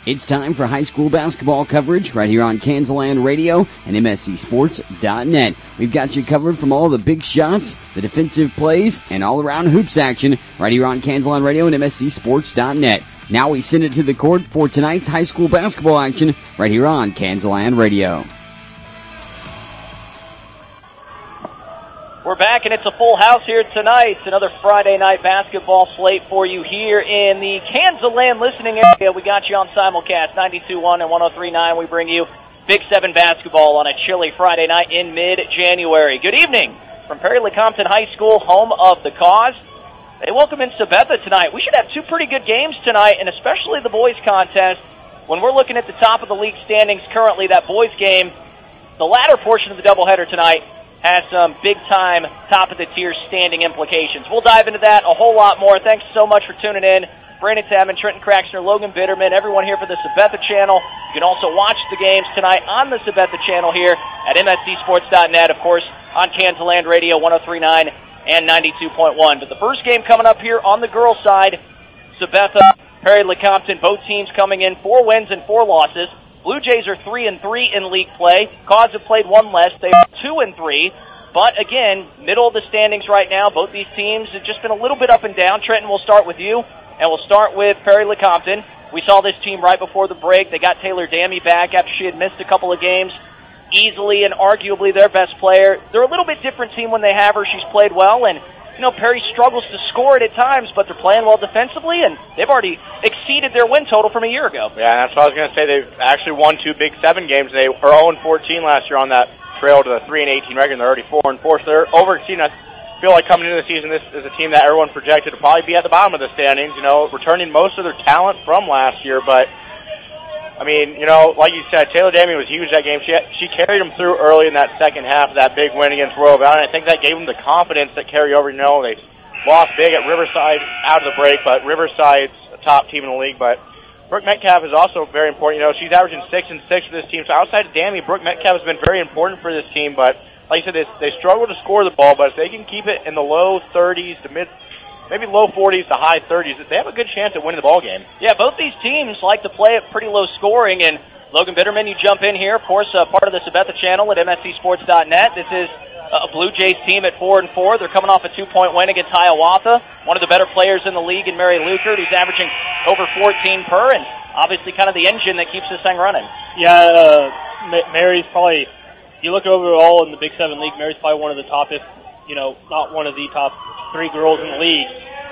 It's time for high school basketball coverage right here on Kansasland Radio and MSCSports.net. We've got you covered from all the big shots, the defensive plays, and all-around hoops action right here on Kansasland Radio and MSCSports.net. Now we send it to the court for tonight's high school basketball action right here on Kansasland Radio. We're back, and it's a full house here tonight. It's another Friday night basketball slate for you here in the Kansasland listening area. We got you on simulcast, 92.1 and 103.9. We bring you Big 7 basketball on a chilly Friday night in mid-January. Good evening from Perry-Lecompton High School, home of the Cause. They welcome in Sabetha tonight. We should have two pretty good games tonight, and especially the boys contest. When we're looking at the top of the league standings currently, that boys game, the latter portion of the doubleheader tonight, has some big-time, top-of-the-tier standing implications. We'll dive into that a whole lot more. Thanks so much for tuning in. Brandon Tabman, Trenton Craxner, Logan Bitterman, everyone here for the Sabetha channel. You can also watch the games tonight on the Sabetha channel here at MSCSports.net, of course, on Kansasland Radio 103.9 and 92.1. But the first game coming up here on the girls' side, Sabetha, Perry-Lecompton, both teams coming in 4 wins and 4 losses. Blue Jays are 3-3 in league play. Cause have played one less. They are 2-3. But again, middle of the standings right now. Both these teams have just been a little bit up and down. Trenton, we'll start with you, and we'll start with Perry-Lecompton. We saw this team right before the break. They got Taylor Dammy back after she had missed a couple of games. Easily and arguably their best player. They're a little bit different team when they have her. She's played well, and you know, Perry struggles to score it at times, but they're playing well defensively, and they've already exceeded their win total from a year ago. Yeah, that's what I was going to say. They've actually won 2 Big 7 games. They were 0-14 last year on that trail to the 3-18 record, and they're already 4-4. So they're overexceeding. I feel like coming into the season, this is a team that everyone projected to probably be at the bottom of the standings, you know, returning most of their talent from last year, but I mean, you know, like you said, Taylor Dammy was huge that game. She carried them through early in that second half of that big win against Royal Valley. I think that gave them the confidence that carry over. You know, they lost big at Riverside out of the break, but Riverside's a top team in the league. But Brooke Metcalf is also very important. You know, she's averaging 6 and 6 for this team. So outside of Dammy, Brooke Metcalf has been very important for this team. But like you said, they struggle to score the ball. But if they can keep it in the low 30s to maybe low 40s to high 30s, they have a good chance at winning the ball game. Yeah, both these teams like to play at pretty low scoring, and Logan Bitterman, you jump in here, of course, part of the Sabetha channel at MSCSports.net. This is a Blue Jays team at 4-4. They're coming off a 2-point win against Hiawatha, one of the better players in the league in Mary Lukert, who's averaging over 14 per, and obviously kind of the engine that keeps this thing running. Yeah, Mary's probably, you look overall in the Big 7 league, Mary's probably one of the top, if you know, not one of the top 3 girls in the league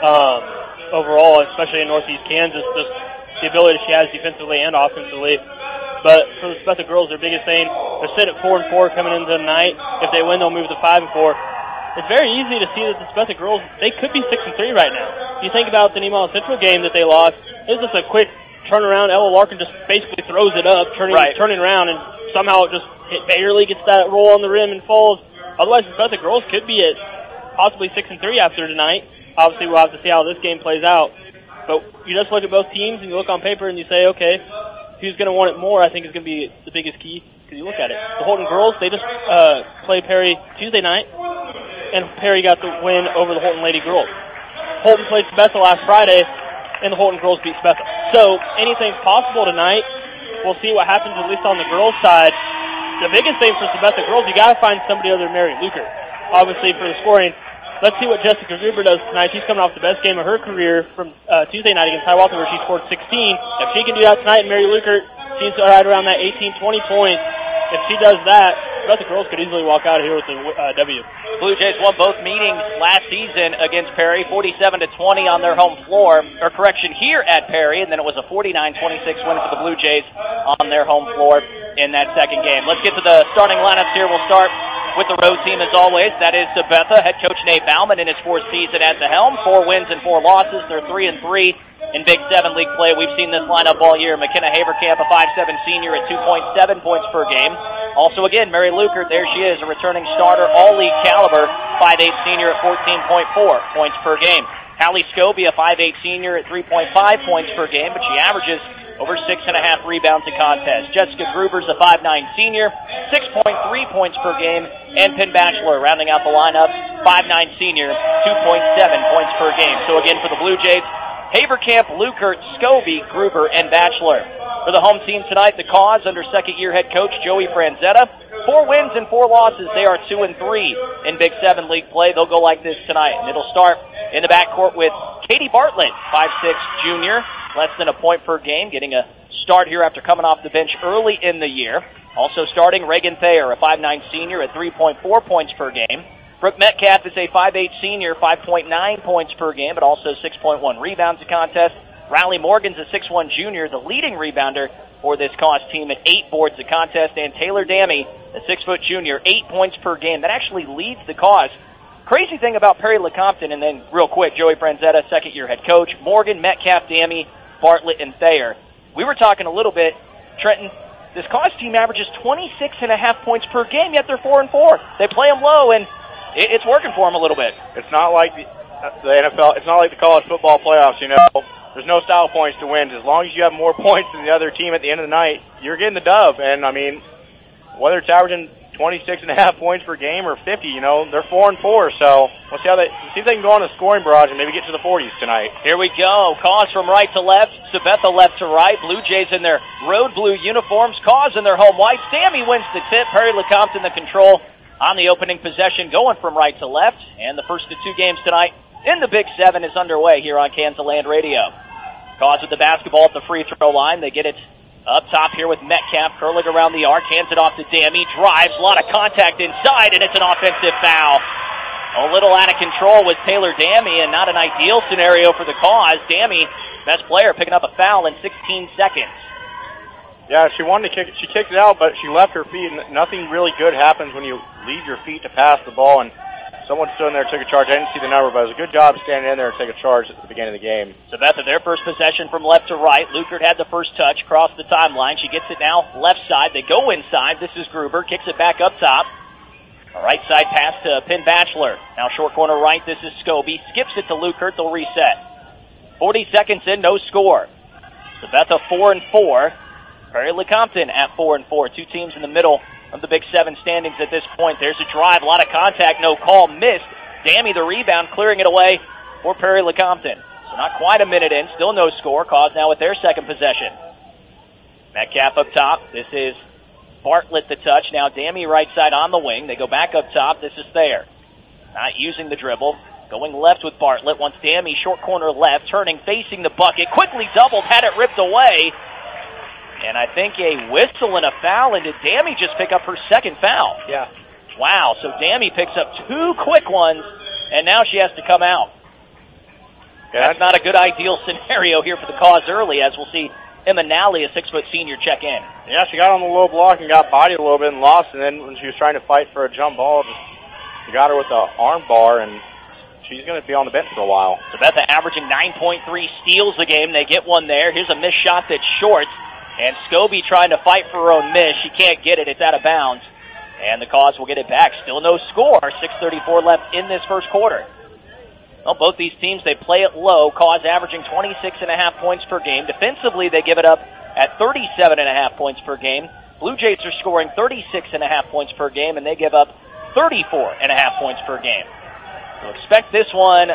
overall, especially in Northeast Kansas, just the ability she has defensively and offensively. But for the Sabetha girls, their biggest thing, they're sitting at 4-4 coming into the night. If they win, they'll move to 5-4. It's very easy to see that the Sabetha girls, they could be 6-3 right now. If you think about the Nemaha Central game that they lost, it was just a quick turnaround. Ella Larkin just basically throws it up, turning around, and somehow it just barely gets that roll on the rim and falls. Otherwise, the Sabetha girls could be at possibly 6-3 after tonight. Obviously, we'll have to see how this game plays out. But you just look at both teams and you look on paper and you say, okay, who's going to want it more, I think is going to be the biggest key, because you look at it. The Holton girls, they just played Perry Tuesday night, and Perry got the win over the Holton Lady girls. Holton played Sabetha last Friday, and the Holton girls beat Sabetha. So anything's possible tonight. We'll see what happens, at least on the girls' side. The biggest thing for Sabetha girls, you got to find somebody other than Mary Lukert. Obviously, for the scoring, let's see what Jessica Gruber does tonight. She's coming off the best game of her career from Tuesday night against Hiawatha, where she scored 16. If she can do that tonight, Mary Lukert, she's right around that 18-20 points. If she does that, the girls could easily walk out of here with a W. Blue Jays won both meetings last season against Perry, 47-20 on their home floor, or correction, here at Perry, and then it was a 49-26 win for the Blue Jays on their home floor in that second game. Let's get to the starting lineups here. We'll start with the road team as always. That is Sabetha. Head coach Nate Bauman in his 4th season at the helm. 4 wins and 4 losses. They're 3-3 in Big 7 league play. We've seen this lineup all year. McKenna Haverkamp, a 5'7" senior at 2.7 points per game. Also again, Mary Lukert, there she is, a returning starter, all-league caliber, 5'8" senior at 14.4 points per game. Hallie Scobie, a 5'8" senior at 3.5 points per game, but she averages over 6.5 rebounds a contest. Jessica Gruber's a 5'9" senior, 6.3 points per game, and Penn Batchelor rounding out the lineup, 5'9" senior, 2.7 points per game. So again, for the Blue Jays, Haverkamp, Lukert, Scobie, Gruber, and Batchelor. For the home team tonight, the Cause under second-year head coach Joey Franzetta. 4 wins and 4 losses. They are 2-3 in Big 7 league play. They'll go like this tonight. And it'll start in the backcourt with Katie Bartlett, 5'6" junior, less than a point per game, getting a start here after coming off the bench early in the year. Also starting Reagan Thayer, a 5'9" senior at 3.4 points per game. Brooke Metcalf is a 5'8" senior, 5.9 points per game, but also 6.1 rebounds a contest. Riley Morgan's a 6'1" junior, the leading rebounder for this Cause team at 8 boards a contest. And Taylor Dammy, a 6' junior, 8 points per game. That actually leads the Cause. Crazy thing about Perry Lecompton, and then real quick, Joey Franzetta, second-year head coach, Morgan, Metcalf, Dammy, Bartlett, and Thayer. We were talking a little bit, Trenton, this Cause team averages 26.5 points per game, yet they're 4-4. They play them low, and it's working for them a little bit. It's not like the NFL, it's not like the college football playoffs, you know. There's no style points to win. As long as you have more points than the other team at the end of the night, you're getting the dub. And, I mean, whether it's averaging 26.5 points per game or 50, you know, they're 4-4. So we'll see if they can go on a scoring barrage and maybe get to the 40s tonight. Here we go. Cause from right to left. Sabetha left to right. Blue Jays in their road blue uniforms. Cause in their home white. Sammy wins the tip. Perry Lecompton the control on the opening possession, going from right to left. And the first of 2 games tonight in the Big 7 is underway here on Kansas Land Radio. Cause with the basketball at the free throw line. They get it up top here with Metcalf curling around the arc. Hands it off to Dammy. Drives. A lot of contact inside, and it's an offensive foul. A little out of control with Taylor Dammy, and not an ideal scenario for the Cause. Dammy, best player, picking up a foul in 16 seconds. Yeah, she wanted to kick it. She kicked it out, but she left her feet, and nothing really good happens when you leave your feet to pass the ball, and someone stood in there and took a charge. I didn't see the number, but it was a good job standing in there and taking a charge at the beginning of the game. Sabetha, their first possession from left to right. Lukert had the first touch across the timeline. She gets it now left side. They go inside. This is Gruber. Kicks it back up top. A right side pass to Penn Batchelor. Now short corner right. This is Scobie. Skips it to Lukert. They'll reset. 40 seconds in, no score. Sabetha 4-4. Perry Lecompton at 4-4. 2 teams in the middle of the Big 7 standings at this point. There's a drive, a lot of contact, no call, missed. Dammy the rebound, clearing it away for Perry Lecompton. So not quite a minute in, still no score. Cause now with their second possession. Metcalf up top. This is Bartlett the touch. Now Dammy right side on the wing. They go back up top. This is Thayer. Not using the dribble. Going left with Bartlett. Wants Dammy short corner left. Turning, facing the bucket. Quickly doubled, had it ripped away. And I think a whistle and a foul, and did Dammy just pick up her second foul? Yeah. Wow, so Dammy picks up 2 quick ones, and now she has to come out. Yeah, that's not a good ideal scenario here for the Cause early, as we'll see Emma Nally, a 6' senior, check in. Yeah, she got on the low block and got bodied a little bit and lost, and then when she was trying to fight for a jump ball, she got her with the arm bar, and she's going to be on the bench for a while. Sabetha averaging 9.3 steals a game. They get one there. Here's a missed shot that's short. And Scobie trying to fight for her own miss. She can't get it. It's out of bounds. And the Cause will get it back. Still no score. 6:34 left in this first quarter. Well, both these teams, they play it low. Cause averaging 26.5 points per game. Defensively, they give it up at 37.5 points per game. Blue Jays are scoring 36.5 points per game, and they give up 34.5 points per game. So expect this one,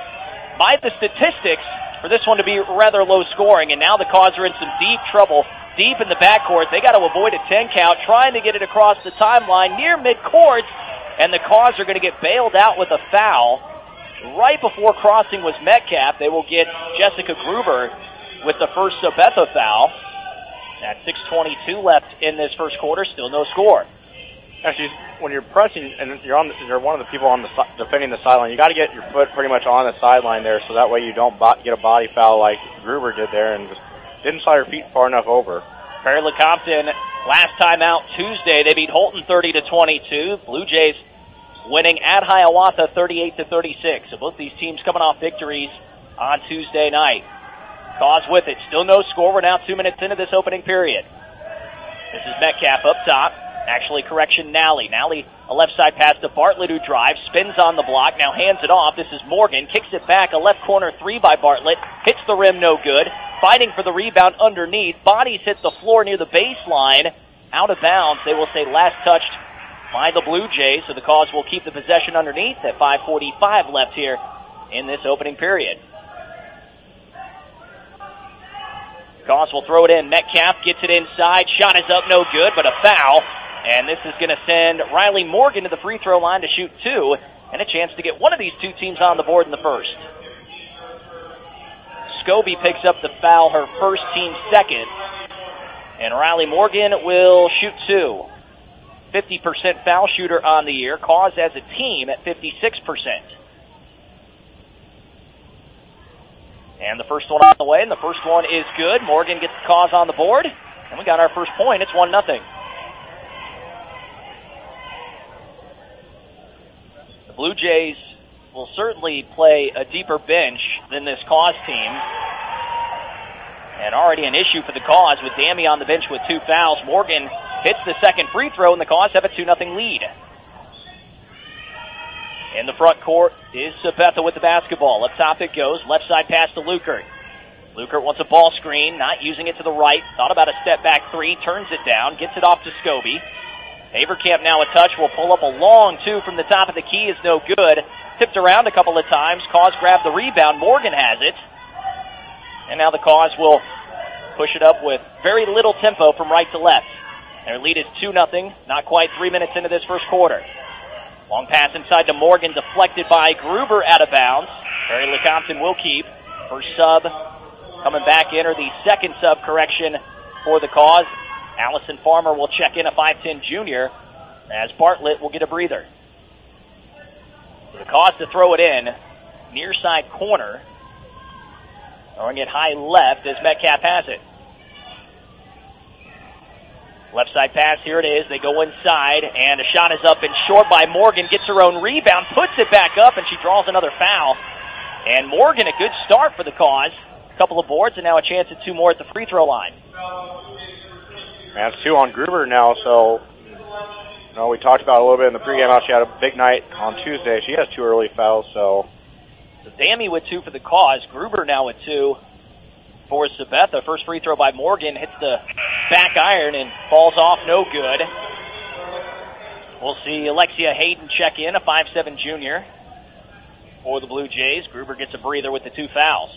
by the statistics, for this one to be rather low scoring, and now the Cause are in some deep trouble, deep in the backcourt. They got to avoid a 10 count, trying to get it across the timeline near midcourt, and the Cause are going to get bailed out with a foul. Right before crossing was Metcalf. They will get Jessica Gruber with the first Sabetha foul. At 6:22 left in this first quarter, still no score. Actually, when you're pressing and you're one of the people on the defending the sideline, you got to get your foot pretty much on the sideline there, so that way you don't get a body foul like Gruber did there and just didn't slide her feet far enough over. Perry Lecompton, last time out Tuesday, they beat Holton 30-22. Blue Jays winning at Hiawatha 38-36. So both these teams coming off victories on Tuesday night. Cause with it, still no score. We're now 2 minutes into this opening period. This is Metcalf up top. Actually, correction, Nally. Nally, a left side pass to Bartlett, who drives, spins on the block, now hands it off. This is Morgan, kicks it back, a left corner 3 by Bartlett, hits the rim, no good. Fighting for the rebound underneath. Bodies hit the floor near the baseline. Out of bounds, they will say last touched by the Blue Jays, so the Cause will keep the possession underneath at 5:45 left here in this opening period. Cause will throw it in. Metcalf gets it inside. Shot is up, no good, but a foul. And this is going to send Riley Morgan to the free throw line to shoot 2, and a chance to get one of these two teams on the board in the first. Scobie picks up the foul, her first, team second. And Riley Morgan will shoot 2. 50% foul shooter on the year. Cause as a team at 56%. And the first one on the way, and the first one is good. Morgan gets the Cause on the board, and we got our first point. It's 1-0. The Blue Jays will certainly play a deeper bench than this Cause team. And already an issue for the Cause with Dammy on the bench with 2 fouls. Morgan hits the second free throw, and the Cause have a 2-0 lead. In the front court is Sabetha with the basketball. Up top it goes. Left side pass to Lukert. Lukert wants a ball screen, not using it to the right. Thought about a step back 3, turns it down, gets it off to Scobie. Haverkamp now a touch, will pull up a long 2 from the top of the key, is no good. Tipped around a couple of times. Cause grabbed the rebound. Morgan has it. And now the Cause will push it up with very little tempo from right to left. Their lead is 2-0, not quite 3 minutes into this first quarter. Long pass inside to Morgan, deflected by Gruber out of bounds. Barry Lecompton will keep. First sub coming back in, or the second sub correction for the Cause. Allison Farmer will check in, a 5'10 junior, as Bartlett will get a breather. For the Cause to throw it in, near side corner. Throwing it high left as Metcalf has it. Left side pass, here it is. They go inside, and a shot is up and short by Morgan. Gets her own rebound, puts it back up, and she draws another foul. And Morgan, a good start for the Cause. A couple of boards, and now a chance at 2 more at the free throw line. That's 2 on Gruber now, so we talked about it a little bit in the pregame how she had a big night on Tuesday. She has 2 early fouls, so. Dammy with 2 for the Cause. Gruber now with 2. For Sabetha, first free throw by Morgan, hits the back iron and falls off, no good. We'll see Alexia Hayden check in, a 5'7 junior for the Blue Jays. Gruber gets a breather with the 2 fouls.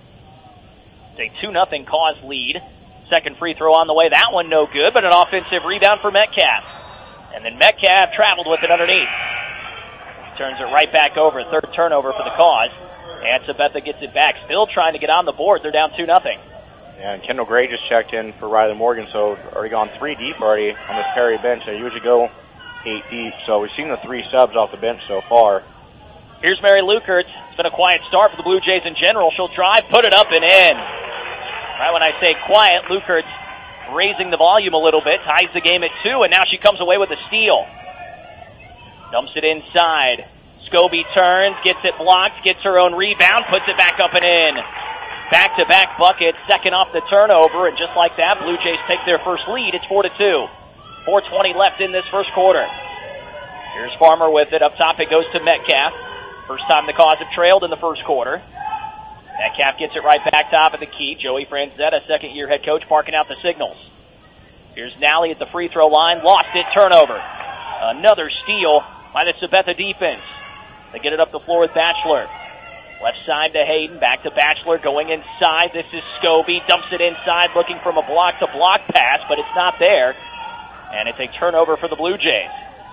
It's a 2-0 Cause lead. Second free throw on the way, that one no good, but an offensive rebound for Metcalf. And then Metcalf traveled with it underneath. Turns it right back over, third turnover for the Cause. And Sabetha gets it back, still trying to get on the board. They're down 2-0. Yeah, and Kendall Gray just checked in for Riley Morgan, so already gone 3 deep already on this Perry bench. They usually go 8 deep, so we've seen the 3 subs off the bench so far. Here's Mary Lukert. It's been a quiet start for the Blue Jays in general. She'll drive, put it up and in. Right when I say quiet, Lukert's raising the volume a little bit, ties the game at 2, and now she comes away with a steal. Dumps it inside. Scobie turns, gets it blocked, gets her own rebound, puts it back up and in. Back-to-back bucket, second off the turnover, and just like that, Blue Jays take their first lead. It's 4-2. 4:20 left in this first quarter. Here's Farmer with it. Up top it goes to Metcalf. First time the Cause have trailed in the first quarter. Metcalf gets it right back top of the key. Joey Franzetta, second-year head coach, marking out the signals. Here's Nally at the free throw line. Lost it, turnover. Another steal by the Sabetha defense. They get it up the floor with Batchelor. Left side to Hayden, back to Batchelor, going inside. This is Scobie, dumps it inside, looking from a block-to-block pass, but it's not there. And it's a turnover for the Blue Jays.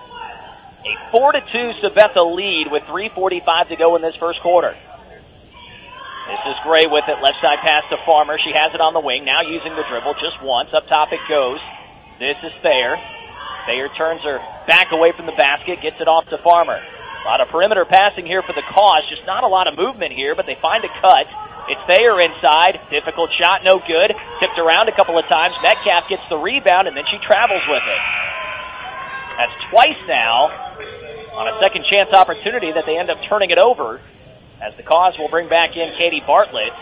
A 4-2 Sabetha lead with 3:45 to go in this first quarter. This is Gray with it, left side pass to Farmer. She has it on the wing, now using the dribble just once. Up top it goes. This is Thayer. Thayer turns her back away from the basket, gets it off to Farmer. A lot of perimeter passing here for the Cause. Just not a lot of movement here, but they find a cut. It's Thayer inside. Difficult shot, no good. Tipped around a couple of times. Metcalf gets the rebound, and then she travels with it. That's twice now on a second chance opportunity that they end up turning it over, as the Cause will bring back in Katie Bartlett.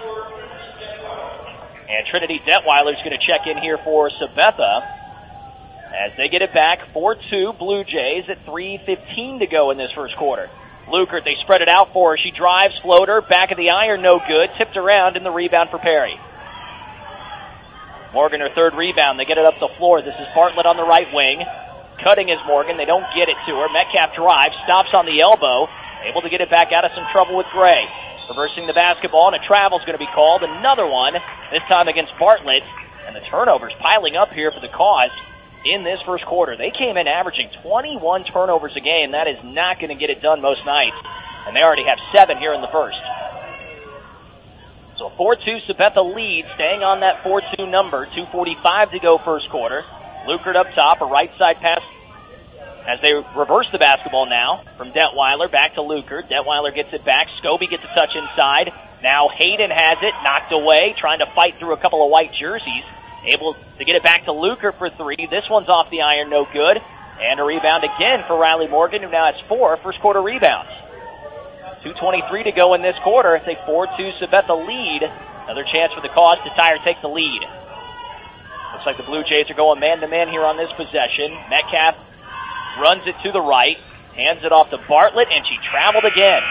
And Trinity Detweiler's going to check in here for Sabetha. As they get it back, 4-2 Blue Jays at 3:15 to go in this first quarter. Lukert, they spread it out for her. She drives, floater, back of the iron, no good. Tipped around in the rebound for Perry. Morgan, her third rebound. They get it up the floor. This is Bartlett on the right wing. Cutting is Morgan. They don't get it to her. Metcalf drives, stops on the elbow. Able to get it back out of some trouble with Gray. reversing the basketball, and a travel's going to be called. Another one, this time against Bartlett. And the turnovers piling up here for the Cause in this first quarter. They came in averaging 21 turnovers a game. That is not going to get it done most nights. And they already have 7 here in the first. So a 4-2 Sabetha lead, staying on that 4-2 number. 2:45 to go first quarter. Lukert up top, a right side pass as they reverse the basketball now from Detweiler back to Lukert. Detweiler gets it back. Scobie gets a touch inside. Now Hayden has it, knocked away, trying to fight through a couple of white jerseys. Able to get it back to Lukert for 3. This one's off the iron, no good. And a rebound again for Riley Morgan, who now has 4 first quarter rebounds. 2:23 to go in this quarter. It's a 4-2 Sabetha lead. Another chance for the Cause to tie or take the lead. Looks like the Blue Jays are going man-to-man here on this possession. Metcalf runs it to the right, hands it off to Bartlett, and she traveled again.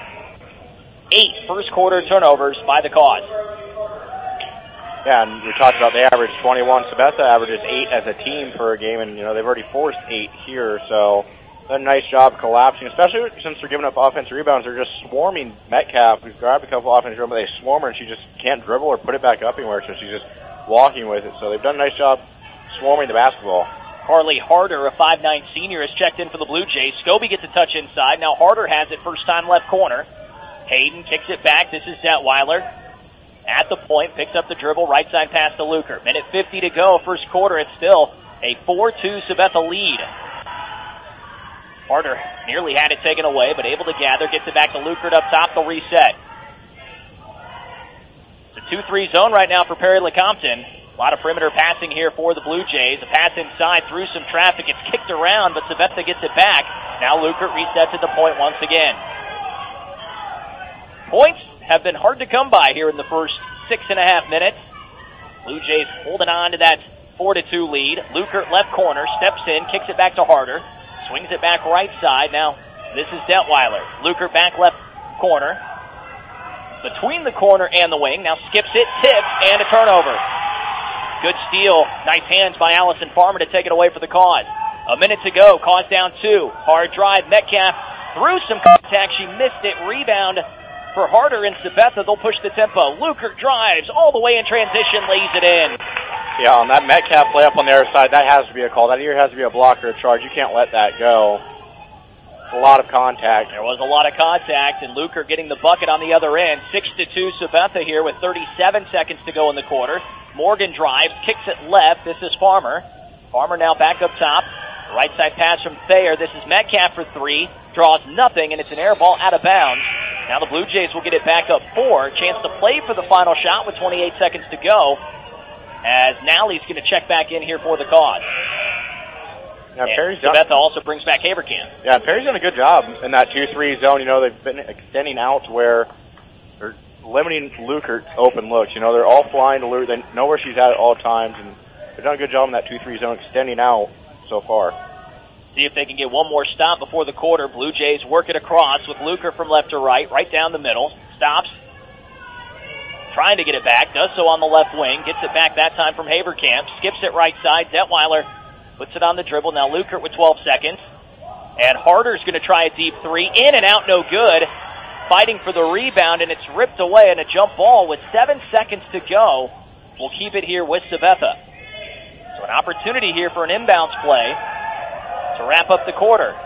8 first quarter turnovers by the Cause. Yeah, and we talked about they average 21. Sabetha averages 8 as a team per game, and they've already forced 8 here, so done a nice job collapsing, especially since they're giving up offensive rebounds. They're just swarming Metcalf, who's grabbed a couple offensive rebounds, but they swarm her, and she just can't dribble or put it back up anywhere, so she's just walking with it. So they've done a nice job swarming the basketball. Carly Harder, a 5'9 senior, has checked in for the Blue Jays. Scobie gets a touch inside. Now Harder has it, first time left corner. Hayden kicks it back. This is Detweiler. At the point, picks up the dribble, right side pass to Lukert. Minute 50 to go, first quarter. It's still a 4-2 Sabetha lead. Harder nearly had it taken away, but able to gather, gets it back to Lukert up top, they'll reset. It's a 2-3 zone right now for Perry Lecompton. A lot of perimeter passing here for the Blue Jays. A pass inside through some traffic. It's kicked around, but Sabetha gets it back. Now Lukert resets at the point once again. Points have been hard to come by here in the first 6.5 minutes. Blue Jays holding on to that 4-2 lead. Lukert left corner, steps in, kicks it back to Harder. Swings it back right side. Now, this is Detweiler. Lukert back left corner. Between the corner and the wing. Now skips it, tips, and a turnover. Good steal. Nice hands by Allison Farmer to take it away for the Cause. A minute to go. Cause down 2. Hard drive. Metcalf through some contact. She missed it. Rebound for Harder and Sabetha. They'll push the tempo. Lukert drives all the way in transition. Lays it in. Yeah, on that Metcalf layup on the other side, that has to be a call. That either has to be a block or a charge. You can't let that go. A lot of contact. There was a lot of contact, and Lukert getting the bucket on the other end. 6-2 Sabetha here with 37 seconds to go in the quarter. Morgan drives, kicks it left. This is Farmer. Farmer now back up top. Right side pass from Thayer. This is Metcalf for 3. Draws nothing, and it's an air ball out of bounds. Now the Blue Jays will get it back up 4. Chance to play for the final shot with 28 seconds to go, as Nally's going to check back in here for the Cause. Yeah, Perry's Sabetha also brings back Haverkamp. Yeah, Perry's done a good job in that 2-3 zone. They've been extending out to where they're limiting Lukert's open looks. They're all flying to Lukert. They know where she's at all times, and they've done a good job in that 2-3 zone, extending out so far. See if they can get one more stop before the quarter. Blue Jays work it across with Lukert from left to right down the middle. Stops. Trying to get it back, does so on the left wing, gets it back that time from Haverkamp, skips it right side. Detweiler puts it on the dribble. Now Lukert with 12 seconds. And Harder's going to try a deep 3. In and out, no good. Fighting for the rebound, and it's ripped away in a jump ball with 7 seconds to go. We'll keep it here with Sabetha. So an opportunity here for an inbounds play to wrap up the quarter.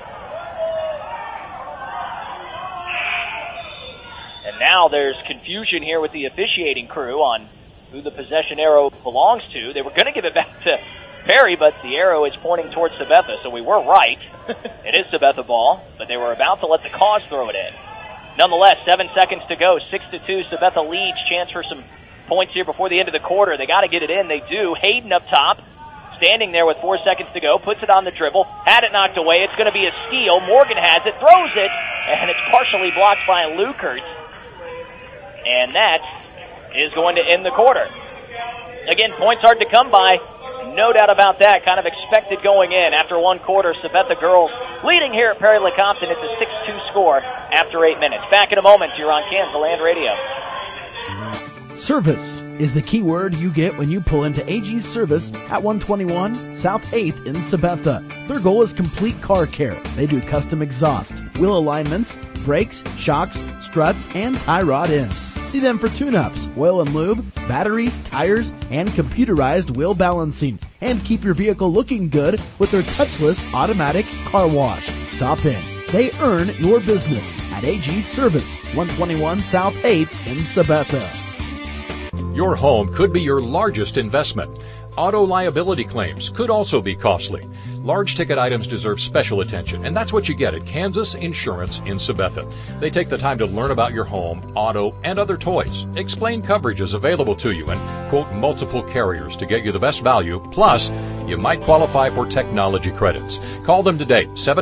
And now there's confusion here with the officiating crew on who the possession arrow belongs to. They were going to give it back to Perry, but the arrow is pointing towards Sabetha, so we were right. It is Sabetha ball, but they were about to let the Cause throw it in. Nonetheless, 7 seconds to go, 6-2, Sabetha leads. Chance for some points here before the end of the quarter. They got to get it in. They do. Hayden up top, standing there with 4 seconds to go, puts it on the dribble, had it knocked away. It's going to be a steal. Morgan has it, throws it, and it's partially blocked by Lukert. And that is going to end the quarter. Again, points hard to come by. No doubt about that. Kind of expected going in. After one quarter, Sabetha girls leading here at Perry Lecompton. It's a 6-2 score after 8 minutes. Back in a moment. You're on Kansas Land Radio. Service is the key word you get when you pull into AG's Service at 121 South 8th in Sabetha. Their goal is complete car care. They do custom exhaust, wheel alignments, brakes, shocks, struts, and tie rod ends. See them for tune-ups, oil and lube, batteries, tires, and computerized wheel balancing. And keep your vehicle looking good with their touchless automatic car wash. Stop in. They earn your business at AG Service, 121 South 8th in Sabetha. Your home could be your largest investment. Auto liability claims could also be costly. Large ticket items deserve special attention, and that's what you get at Kansas Insurance in Sabetha. They take the time to learn about your home, auto, and other toys, explain coverages available to you, and quote multiple carriers to get you the best value. Plus, you might qualify for technology credits. Call them today,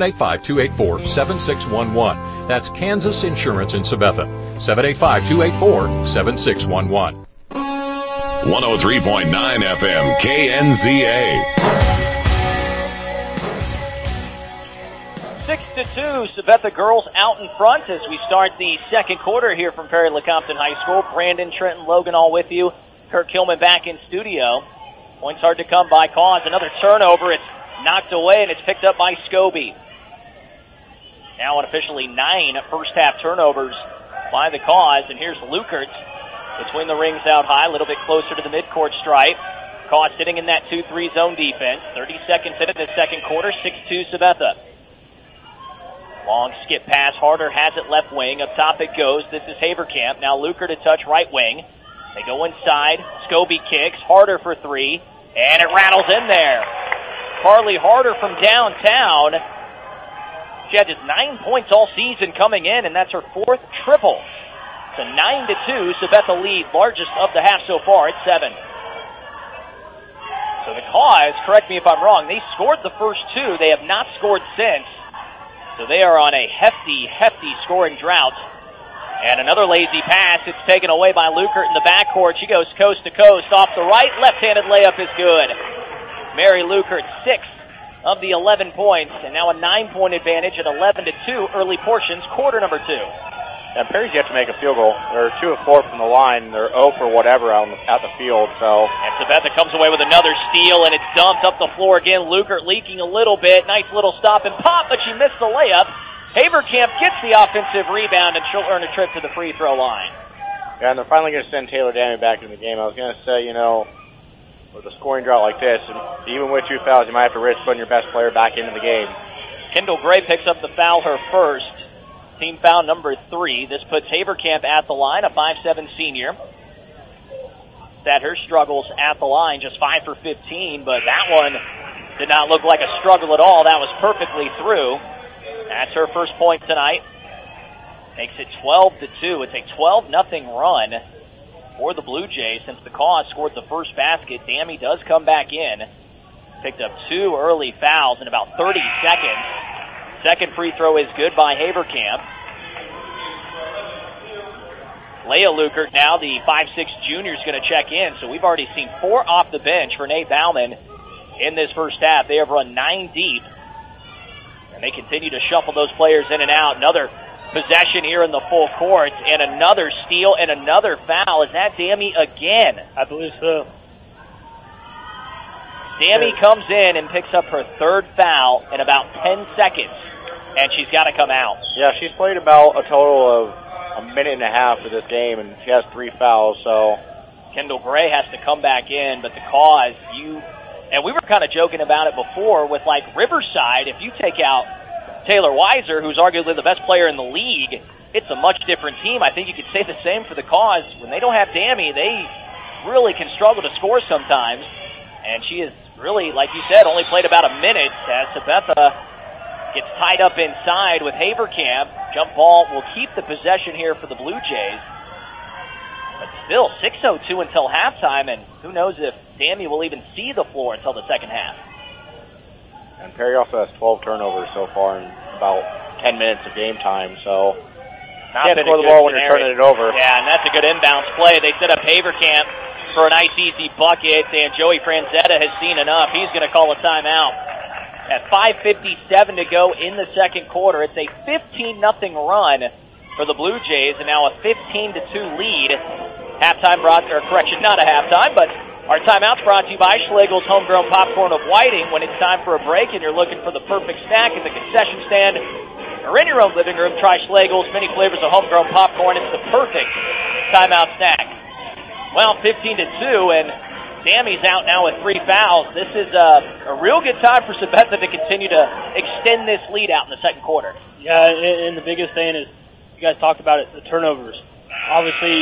785-284-7611. That's Kansas Insurance in Sabetha, 785-284-7611. 103.9 FM KNZA. 6-2, Sabetha girls out in front as we start the second quarter here from Perry Lecompton High School. Brandon, Trenton, Logan all with you. Kirk Hillman back in studio. Points hard to come by Cause. Another turnover. It's knocked away and it's picked up by Scobie. Now unofficially 9 first-half turnovers by the Cause. And here's Lukert between the rings out high, a little bit closer to the midcourt stripe. Cause sitting in that 2-3 zone defense. 30 seconds into the second quarter, 6-2 Sabetha. Long skip pass, Harder has it left wing. Up top it goes. This is Haverkamp. Now Luker to touch right wing. They go inside. Scobie kicks. Harder for 3. And it rattles in there. Carly Harder from downtown. She had just 9 points all season coming in, and that's her 4th triple. It's a 9-2 Sabetha lead, largest of the half so far at 7. So the Cause, correct me if I'm wrong, they scored the first 2. They have not scored since. So they are on a hefty scoring drought. And another lazy pass. It's taken away by Lukert in the backcourt. She goes coast to coast off the right. Left-handed layup is good. Mary Lukert, 6 of the 11 points. And now a 9-point advantage at 11-2 early portions, quarter number 2. And Perry's yet to make a field goal. They're 2 of 4 from the line. They're 0 for whatever out at the field. So. And Sabetha comes away with another steal, and it's dumped up the floor again. Lukert leaking a little bit. Nice little stop and pop, but she missed the layup. Haverkamp gets the offensive rebound, and she'll earn a trip to the free throw line. Yeah, and they're finally going to send Taylor Dammy back in the game. I was going to say, with a scoring drought like this, and even with 2 fouls, you might have to risk putting your best player back into the game. Kendall Gray picks up the foul, her first. Team foul number 3. This puts Haverkamp at the line, a 5'7" senior. That her struggles at the line, just 5 for 15, but that one did not look like a struggle at all. That was perfectly through. That's her first point tonight. Makes it 12-2. It's a 12-0 run for the Blue Jays since the Cause scored the first basket. Dammy does come back in. Picked up 2 early fouls in about 30 seconds. Second free throw is good by Haverkamp. Leah Lukert now, the 5'6" junior, is going to check in. So we've already seen 4 off the bench for Nate Bauman in this first half. They have run 9 deep. And they continue to shuffle those players in and out. Another possession here in the full court. And another steal and another foul. Is that Dammy again? I believe so. Dammy comes in and picks up her 3rd foul in about 10 seconds. And she's got to come out. Yeah, she's played about a total of a minute and a half of this game, and she has 3 fouls. So Kendall Gray has to come back in, but the Cause, and we were kind of joking about it before with like Riverside. If you take out Taylor Weiser, who's arguably the best player in the league, it's a much different team. I think you could say the same for the Cause. When they don't have Dammy, they really can struggle to score sometimes. And she is really, like you said, only played about a minute as Sabetha gets tied up inside with Haverkamp. Jump ball will keep the possession here for the Blue Jays. But still, 6:02 until halftime, and who knows if Dammy will even see the floor until the second half. And Perry also has 12 turnovers so far in about 10 minutes of game time, so Not can't score the ball when you're turning it over. Yeah, and that's a good inbounds play. They set up Haverkamp for a nice, easy bucket, and Joey Franzetta has seen enough. He's going to call a timeout. At 5:57 to go in the second quarter, it's a 15-0 run for the Blue Jays, and now a 15-2 lead. Halftime not a halftime, but our timeout's brought to you by Schlegel's Homegrown Popcorn of Whiting. When it's time for a break and you're looking for the perfect snack at the concession stand, or in your own living room, try Schlegel's many flavors of homegrown popcorn. It's the perfect timeout snack. Well, 15-2, and Sammy's out now with 3 fouls. This is a real good time for Sabetha to continue to extend this lead out in the second quarter. Yeah, and the biggest thing is, you guys talked about it, the turnovers. Obviously,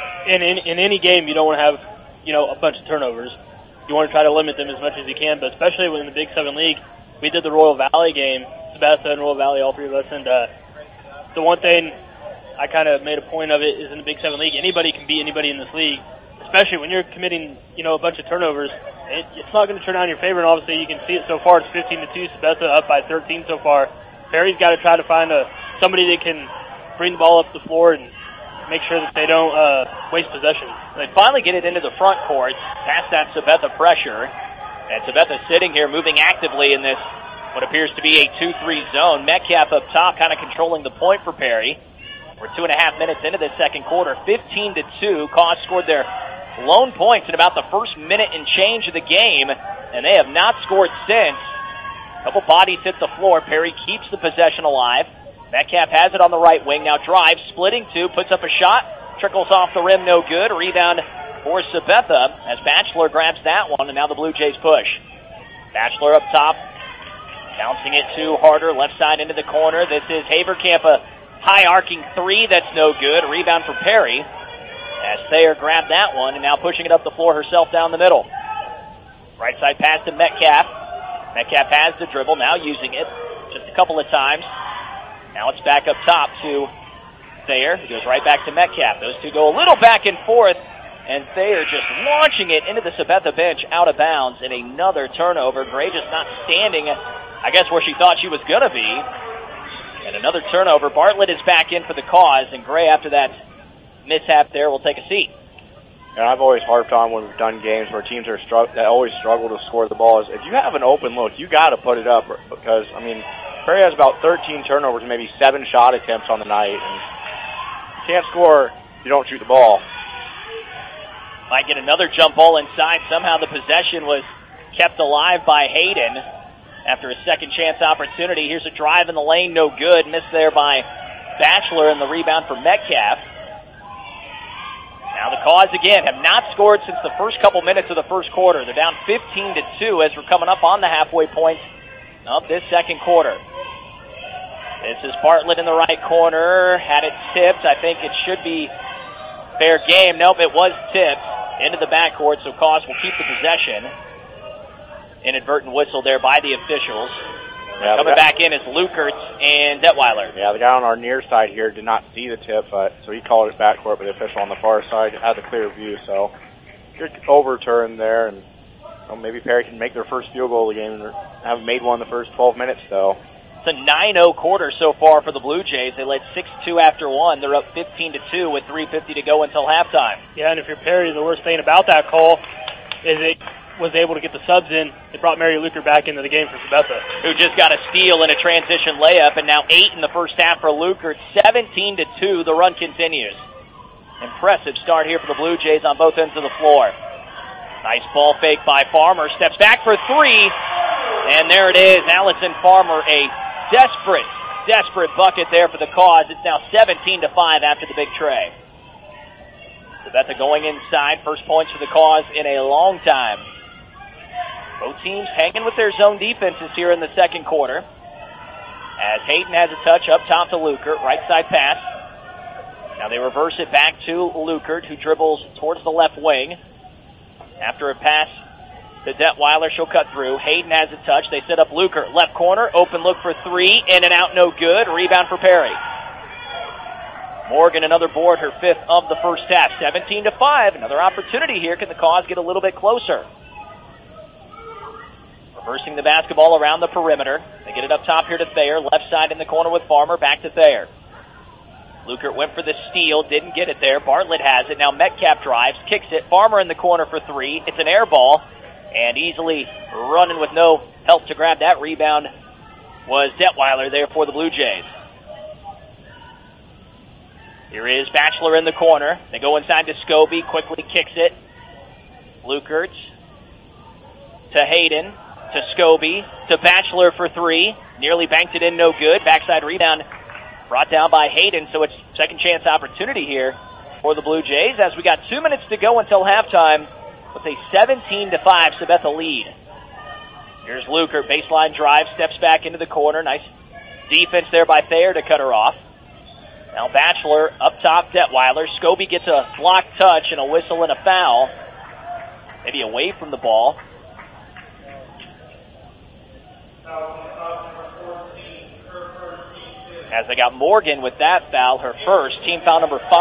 in any game, you don't want to have, a bunch of turnovers. You want to try to limit them as much as you can, but especially in the Big 7 League, we did the Royal Valley game, Sabetha and Royal Valley, all three of us, and the one thing I kind of made a point of it is in the Big 7 League, anybody can beat anybody in this league, especially when you're committing, a bunch of turnovers. It's not going to turn out in your favor, and obviously you can see it so far. It's 15-2, Sabetha up by 13 so far. Perry's got to try to find somebody that can bring the ball up the floor and make sure that they don't waste possession. They finally get it into the front court, past that Sabetha pressure, and Sabetha sitting here moving actively in this, what appears to be a 2-3 zone. Metcalf up top kind of controlling the point for Perry. We're 2.5 minutes into this second quarter, 15-2. Cause scored their lone points in about the first minute and change of the game, and they have not scored since. A couple bodies hit the floor. Perry keeps the possession alive. Metcalf has it on the right wing, now drives, splitting two, puts up a shot, trickles off the rim, no good. Rebound for Sabetha as Batchelor grabs that one, and now the Blue Jays push. Batchelor up top, bouncing it to Harder, left side into the corner. This is Haverkamp, a high arcing three, that's no good. Rebound for Perry as Thayer grabbed that one, and now pushing it up the floor herself down the middle. Right side pass to Metcalf. Metcalf has the dribble, now using it just a couple of times. Now it's back up top to Thayer. He goes right back to Metcalf. Those two go a little back and forth, and Thayer just launching it into the Sabetha bench out of bounds, and another turnover. Gray just not standing, I guess, where she thought she was going to be. And another turnover. Bartlett is back in for the Cause, and Gray, after that mishap there, will take a seat. And I've always harped on when we've done games where teams are that always struggle to score the ball is if you have an open look, you got to put it up because, Perry has about 13 turnovers and maybe 7 shot attempts on the night. And you can't score if you don't shoot the ball. Might get another jump ball inside. Somehow the possession was kept alive by Hayden after a second chance opportunity. Here's a drive in the lane, no good. Missed there by Batchelor, and the rebound for Metcalf. Now the Cause again have not scored since the first couple minutes of the first quarter. They're down 15-2 as we're coming up on the halfway point of this second quarter. This is Bartlett in the right corner. Had it tipped. I think it should be fair game. Nope, it was tipped into the backcourt, so Cause will keep the possession. Inadvertent whistle there by the officials. Yeah, coming back in is Lukertz and Detweiler. Yeah, the guy on our near side here did not see the tip, so he called it backcourt, but the official on the far side had a clear view, so good overturn there, and maybe Perry can make their first field goal of the game and haven't made one in the first 12 minutes, though. It's a 9-0 quarter so far for the Blue Jays. They led 6-2 after one. They're up 15-2 with 3:50 to go until halftime. Yeah, and if you're Perry, the worst thing about that call is it was able to get the subs in. It brought Mary Luker back into the game for Sabetha, who just got a steal and a transition layup, and now 8 in the first half for Luker. 17-2, the run continues. Impressive start here for the Blue Jays on both ends of the floor. Nice ball fake by Farmer. Steps back for three, and there it is. Allison Farmer, a desperate bucket there for the Cause. It's now 17-5 after the big tray. Sabetha going inside. First points for the Cause in a long time. Both teams hanging with their zone defenses here in the second quarter. As Hayden has a touch up top to Lukert. Right side pass. Now they reverse it back to Lukert, who dribbles towards the left wing. After a pass to Detweiler, she'll cut through. Hayden has a touch. They set up Lukert. Left corner, open look for three. In and out, no good. Rebound for Perry. Morgan, another board, her 5th of the first half. 17-5. Another opportunity here. Can the Cause get a little bit closer? Reversing the basketball around the perimeter. They get it up top here to Thayer. Left side in the corner with Farmer. Back to Thayer. Lukert went for the steal. Didn't get it there. Bartlett has it. Now Metcalf drives. Kicks it. Farmer in the corner for three. It's an air ball. And easily running with no help to grab that rebound was Detweiler there for the Blue Jays. Here is Batchelor in the corner. They go inside to Scobie. Quickly kicks it. Lukert to Hayden. To Scobie. To Batchelor for three. nearly banked it in, no good. Backside rebound brought down by Hayden, so it's second chance opportunity here for the Blue Jays as we got 2 minutes to go until halftime with a 17-5 Sabetha lead. Here's Lukert, baseline drive, steps back into the corner. Nice defense there by Thayer to cut her off. Now Batchelor up top, Detweiler. Scobie gets a block touch and a whistle and a foul. Maybe away from the ball. As they got Morgan with that foul, her first, team foul number 5.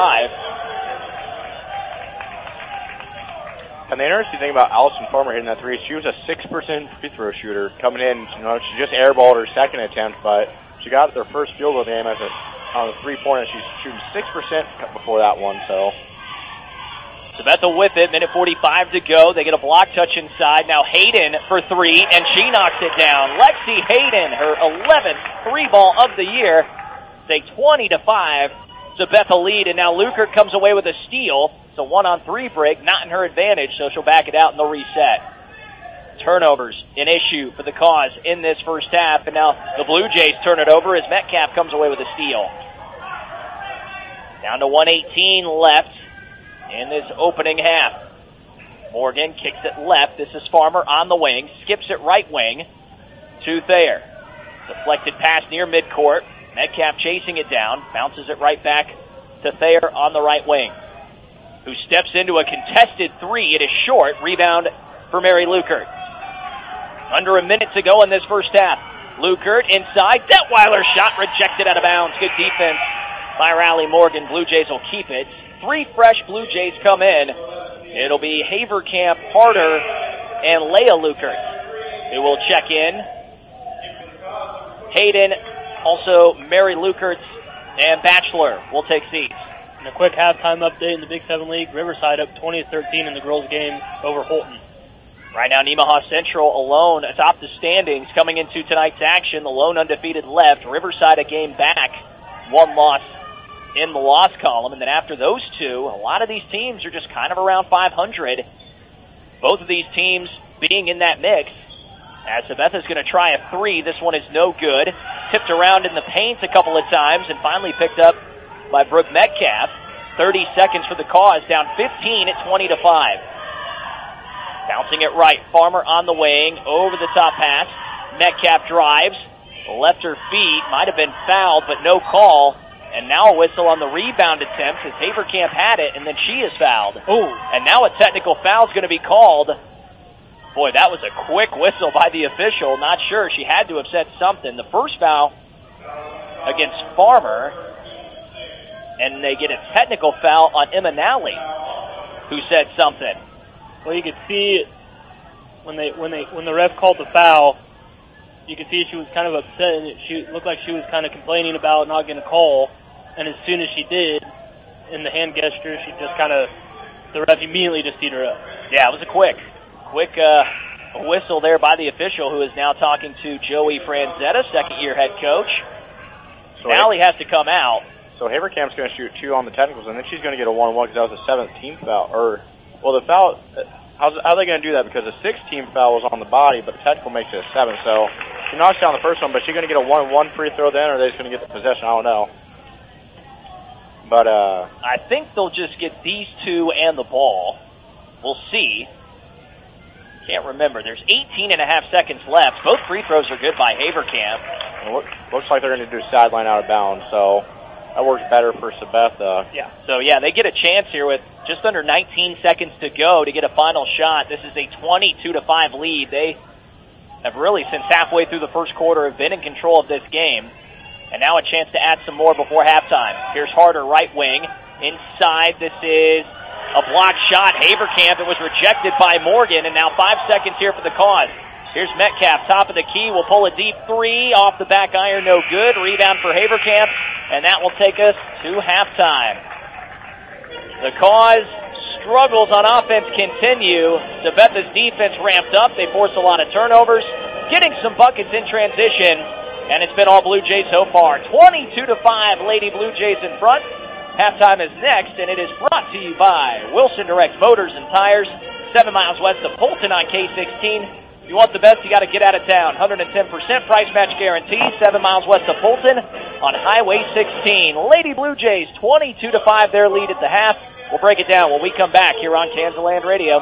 And the interesting thing about Allison Farmer hitting that three, she was a 6% free throw shooter coming in. You know, she just airballed her second attempt, but she got their first field goal game on a three-pointer. She's shooting 6% before that one, so. Sabetha with it, minute 45 to go. They get a block touch inside. Now Hayden for three, and she knocks it down. Lexi Hayden, her 11th three-ball of the year. It's a 20-5 Sabetha lead, and now Lukert comes away with a steal. It's a 1-on-3 break, not in her advantage, so she'll back it out and they'll reset. Turnovers, an issue for the Cause in this first half, and now the Blue Jays turn it over as Metcalf comes away with a steal. Down to 1:18 left in this opening half. Morgan kicks it left. This is Farmer on the wing, skips it right wing to Thayer. Deflected pass near midcourt. Metcalf chasing it down, bounces it right back to Thayer on the right wing, who steps into a contested three. It is short. Rebound for Mary Lukert. Under a minute to go in this first half. Lukert inside. Detweiler shot rejected out of bounds. Good defense by Riley Morgan. Blue Jays will keep it. 3 fresh Blue Jays come in. It'll be Haverkamp, Harder, and Leah Lukert who will check in. Hayden, also Mary Lukert, and Batchelor will take seats. And a quick halftime update in the Big 7 League. Riverside up 20-13 in the girls' game over Holton. Right now, Nemaha Central alone atop the standings coming into tonight's action. The lone undefeated left. Riverside a game back. 1 loss in the loss column. And then after those two, a lot of these teams are just kind of around 500. Both of these teams being in that mix. As Sabetha's going to try a three. This one is no good. Tipped around in the paint a couple of times and finally picked up by Brooke Metcalf. 30 seconds for the Cause, down 15 at 20-5. Bouncing it right. Farmer on the wing, over the top pass. Metcalf drives, left her feet, might have been fouled, but no call. And now a whistle on the rebound attempt as Haverkamp had it, and then she is fouled. Oh, and now a technical foul is going to be called. Boy, that was a quick whistle by the official. Not sure. She had to have said something. The first foul against Farmer, and they get a technical foul on Emma Nally, who said something. Well, you could see when the ref called the foul, you could see she was kind of upset, and she looked like she was kind of complaining about not getting a call. And as soon as she did, in the hand gesture, she just the ref immediately just teed her up. Yeah, it was a quick whistle there by the official, who is now talking to Joey Franzetta, second-year head coach. So Nally has to come out. So Haverkamp's going to shoot 2 on the technicals, and then she's going to get a 1-1 because that was a 7th-team foul. The foul, how are they going to do that? Because the 6th-team foul was on the body, but the technical makes it a 7. So she knocks down the first one, but she's going to get a 1-1 free throw then, or are they just going to get the possession? I don't know. But I think they'll just get these two and the ball. We'll see. Can't remember. There's 18 and a half seconds left. Both free throws are good by Haverkamp. Looks like they're going to do sideline out of bounds, so that works better for Sabetha. Yeah. So, they get a chance here with just under 19 seconds to go to get a final shot. This is a 22-5 lead. They have really, since halfway through the first quarter, have been in control of this game. And now a chance to add some more before halftime. Here's Harder, right wing. Inside, this is a blocked shot. Haverkamp, it was rejected by Morgan, and now 5 seconds here for the Cause. Here's Metcalf, top of the key, will pull a deep three, off the back iron, no good. Rebound for Haverkamp, and that will take us to halftime. The Cause struggles on offense continue. Sabetha's defense ramped up. They force a lot of turnovers, getting some buckets in transition, and it's been all Blue Jays so far. 22-5, Lady Blue Jays in front. Halftime is next, and it is brought to you by Wilson Direct Motors and Tires, 7 miles west of Fulton on K-16, If you want the best, you got to get out of town. 110% price match guarantee, 7 miles west of Fulton on Highway 16. Lady Blue Jays, 22-5, their lead at the half. We'll break it down when we come back here on Kansas Land Radio.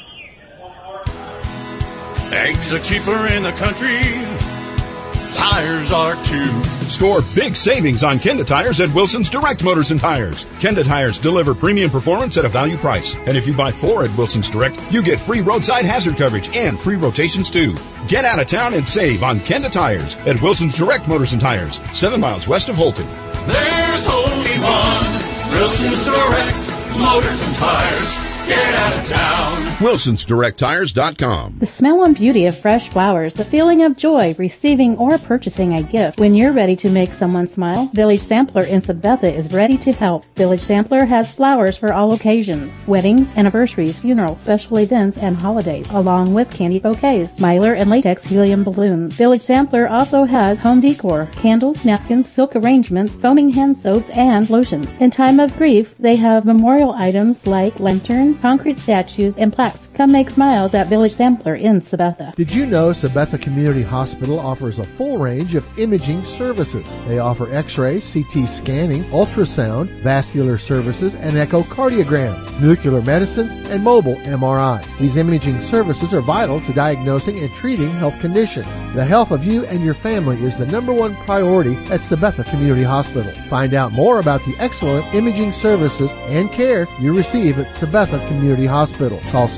Eggs are cheaper in the country. Tires are too. Score big savings on Kenda Tires at Wilson's Direct Motors and Tires. Kenda Tires deliver premium performance at a value price. And if you buy 4 at Wilson's Direct, you get free roadside hazard coverage and free rotations too. Get out of town and save on Kenda Tires at Wilson's Direct Motors and Tires, 7 miles west of Holton. There's only one Wilson's Direct Motors and Tires. Get out of town. WilsonsDirectTires.com. The smell and beauty of fresh flowers, the feeling of joy receiving or purchasing a gift. When you're ready to make someone smile, Village Sampler in Sabetha is ready to help. Village Sampler has flowers for all occasions: weddings, anniversaries, funerals, special events, and holidays, along with candy bouquets, mylar and latex helium balloons. Village Sampler also has home decor, candles, napkins, silk arrangements, foaming hand soaps, and lotions. In time of grief, they have memorial items like lanterns, concrete statues, and plaques. Come make smiles at Village Sampler in Sabetha. Did you know Sabetha Community Hospital offers a full range of imaging services? They offer X-ray, CT scanning, ultrasound, vascular services, and echocardiograms, nuclear medicine, and mobile MRI. These imaging services are vital to diagnosing and treating health conditions. The health of you and your family is the #1 priority at Sabetha Community Hospital. Find out more about the excellent imaging services and care you receive at Sabetha Community Hospital. Call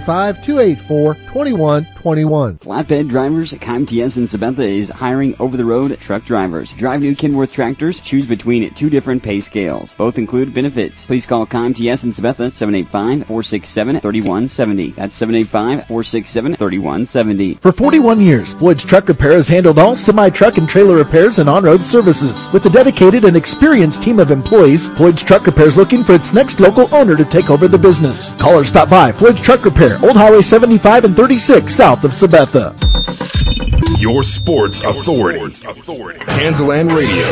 785-284-2121. Flatbed Drivers, KMTS in Sabetha is hiring over-the-road truck drivers. Drive new Kenworth tractors. Choose between 2 different pay scales. Both include benefits. Please call KMTS in Sabetha, 785-467-3170. That's 785-467-3170. For 41 years, Floyd's Truck Repair has handled all semi-truck and trailer repairs and on-road services. With a dedicated and experienced team of employees, Floyd's Truck Repair is looking for its next local owner to take over the business. Call or stop by Floyd's Truck Repair, Old Highway 75 and 36, south of Sabetha. Your sports authority. Kansas Land Radio.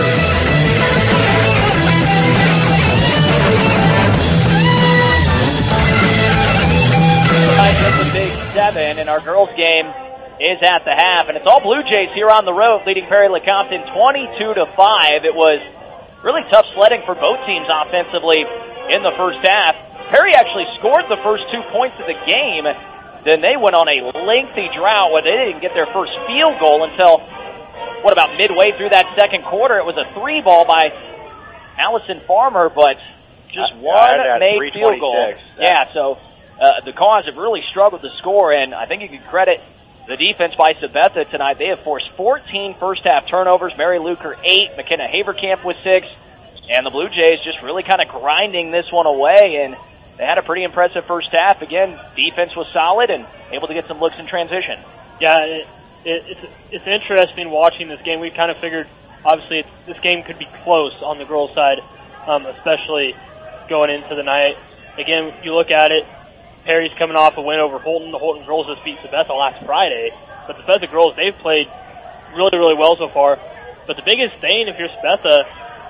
The Big 7, and our girls' game is at the half, and it's all Blue Jays here on the road, leading Perry Lecompton 22-5. It was really tough sledding for both teams offensively in the first half. Perry actually scored the first 2 points of the game. Then they went on a lengthy drought where they didn't get their first field goal until, about midway through that second quarter. It was a 3-ball by Allison Farmer, but just one made field goal. Yeah, so the Cause have really struggled to score, and I think you can credit the defense by Sabetha tonight. They have forced 14 first-half turnovers. Mary Luker 8, McKenna Haverkamp with 6, and the Blue Jays just really kind of grinding this one away, and they had a pretty impressive first half. Again, defense was solid and able to get some looks in transition. Yeah, it's interesting watching this game. We kind of figured, obviously, this game could be close on the girls' side, especially going into the night. Again, you look at it, Perry's coming off a win over Holton. The Holton girls just beat Sabetha last Friday. But the Sabetha girls, they've played really, really well so far. But the biggest thing, if you're Sabetha,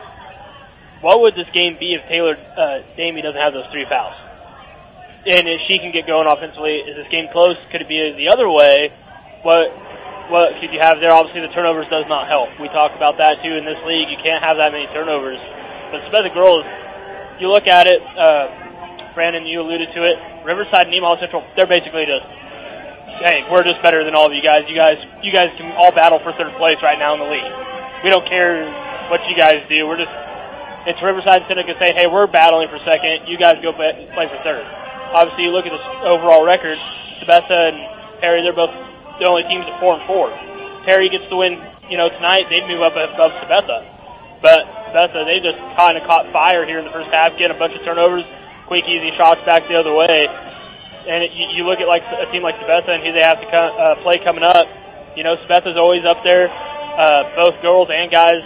what would this game be if Taylor Damey doesn't have those 3 fouls? And if she can get going offensively, is this game close? Could it be the other way? What could you have there? Obviously, the turnovers does not help. We talk about that, too, in this league. You can't have that many turnovers. But Sabetha girls, you look at it, Brandon, you alluded to it, Riverside and Nemaha Central, they're basically just, hey, we're just better than all of you guys. You guys can all battle for third place right now in the league. We don't care what you guys do. It's Riverside and Seneca saying, hey, we're battling for second. You guys go play for third. Obviously, you look at this overall record, Sabetha and Perry, they're both the only teams at 4-4. Perry gets the win, tonight. They'd move up above Sabetha. But Sabetha, they just kind of caught fire here in the first half, getting a bunch of turnovers, quick, easy shots back the other way. And you look at like a team like Sabetha and who they have to play coming up. Sabetha's always up there, both girls and guys.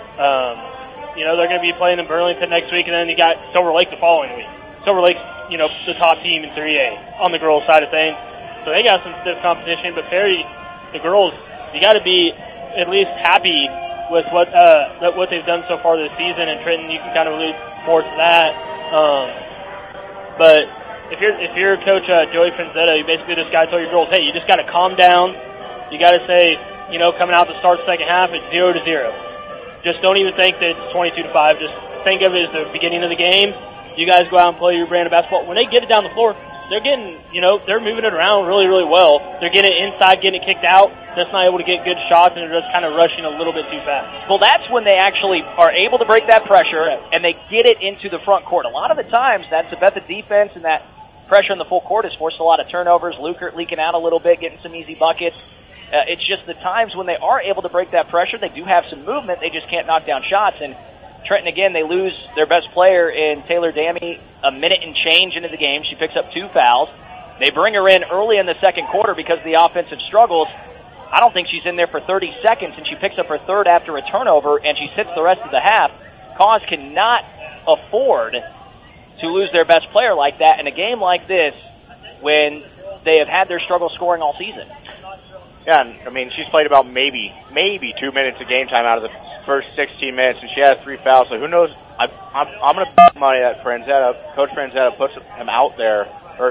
They're going to be playing in Burlington next week, and then you got Silver Lake the following week. Silver Lake's, the top team in 3A on the girls' side of things. So they got some stiff competition, but Perry, the girls, you got to be at least happy with what they've done so far this season. And Trenton, you can kind of allude more to that. But if you're Coach Joey Franzetta, you basically just got to tell your girls, hey, you just got to calm down. You got to say, coming out to start the second half, it's 0-0. Just don't even think that it's 22-5. Just think of it as the beginning of the game. You guys go out and play your brand of basketball. When they get it down the floor, they're getting, they're moving it around really, really well. They're getting it inside, getting it kicked out. Just not able to get good shots, and they're just kind of rushing a little bit too fast. Well, that's when they actually are able to break that pressure, and they get it into the front court. A lot of the times, that Sabetha defense and that pressure in the full court has forced a lot of turnovers. Lukert leaking out a little bit, getting some easy buckets. It's just the times when they are able to break that pressure, they do have some movement. They just can't knock down shots. And Trenton, again, they lose their best player in Taylor Dammy a minute and change into the game. She picks up 2 fouls. They bring her in early in the second quarter because of the offensive struggles. I don't think she's in there for 30 seconds, and she picks up her third after a turnover, and she sits the rest of the half. Cause cannot afford to lose their best player like that in a game like this when they have had their struggle scoring all season. Yeah, and, she's played about maybe 2 minutes of game time out of the first 16 minutes, and she has 3 fouls. So who knows? I'm going to bet money that Coach Franzetta puts her out there.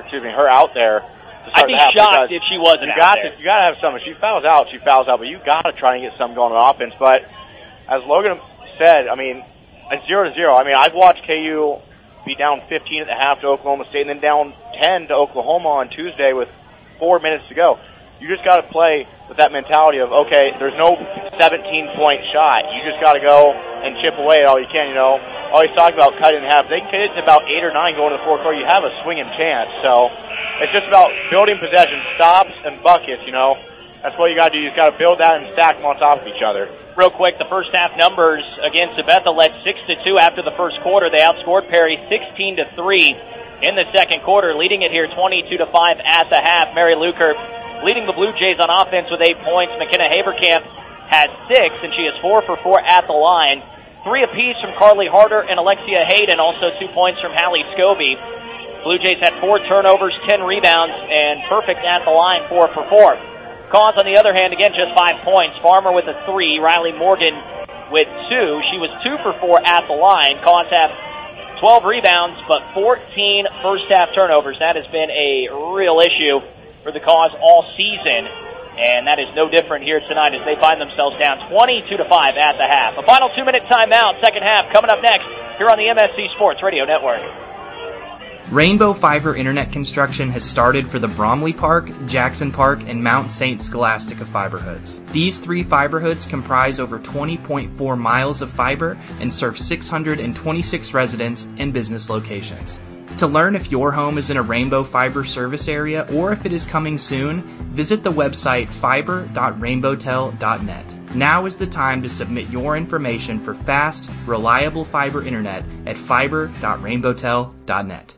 I'd be shocked if she wasn't out there. You got to have something. She fouls out, but you got to try and get something going on offense. But as Logan said, it's 0-0. I've watched KU be down 15 at the half to Oklahoma State and then down 10 to Oklahoma on Tuesday with 4 minutes to go. You just got to play with that mentality of, okay, there's no 17-point shot. You just got to go and chip away at all you can, Always talk about cutting in half. They can get it to about 8 or 9 going to the fourth quarter. You have a swinging chance. So it's just about building possession, stops, and buckets, That's what you got to do. You just got to build that and stack them on top of each other. Real quick, the first half numbers against Sabetha led 6-2 after the first quarter. They outscored Perry 16-3 in the second quarter, leading it here 22-5 at the half. Mary Lukert leading the Blue Jays on offense with 8 points. McKenna Haberkamp has 6, and she is 4 for 4 at the line. 3 apiece from Carly Harder and Alexia Hayden, also 2 points from Hallie Scobie. Blue Jays had 4 turnovers, 10 rebounds, and perfect at the line, 4 for 4. Cause, on the other hand, again, just 5 points. Farmer with a 3, Riley Morgan with 2. She was 2 for 4 at the line. Cause have 12 rebounds, but 14 first-half turnovers. That has been a real issue for the Cause all season, and that is no different here tonight as they find themselves down 22-5 at the half. A final 2-minute timeout, second half, coming up next here on the MSC Sports Radio Network. Rainbow Fiber Internet construction has started for the Bromley Park, Jackson Park, and Mount St. Scholastica fiber hoods. These 3 fiber hoods comprise over 20.4 miles of fiber and serve 626 residents and business locations. To learn if your home is in a Rainbow Fiber service area or if it is coming soon, visit the website fiber.rainbowtel.net. Now is the time to submit your information for fast, reliable fiber internet at fiber.rainbowtel.net.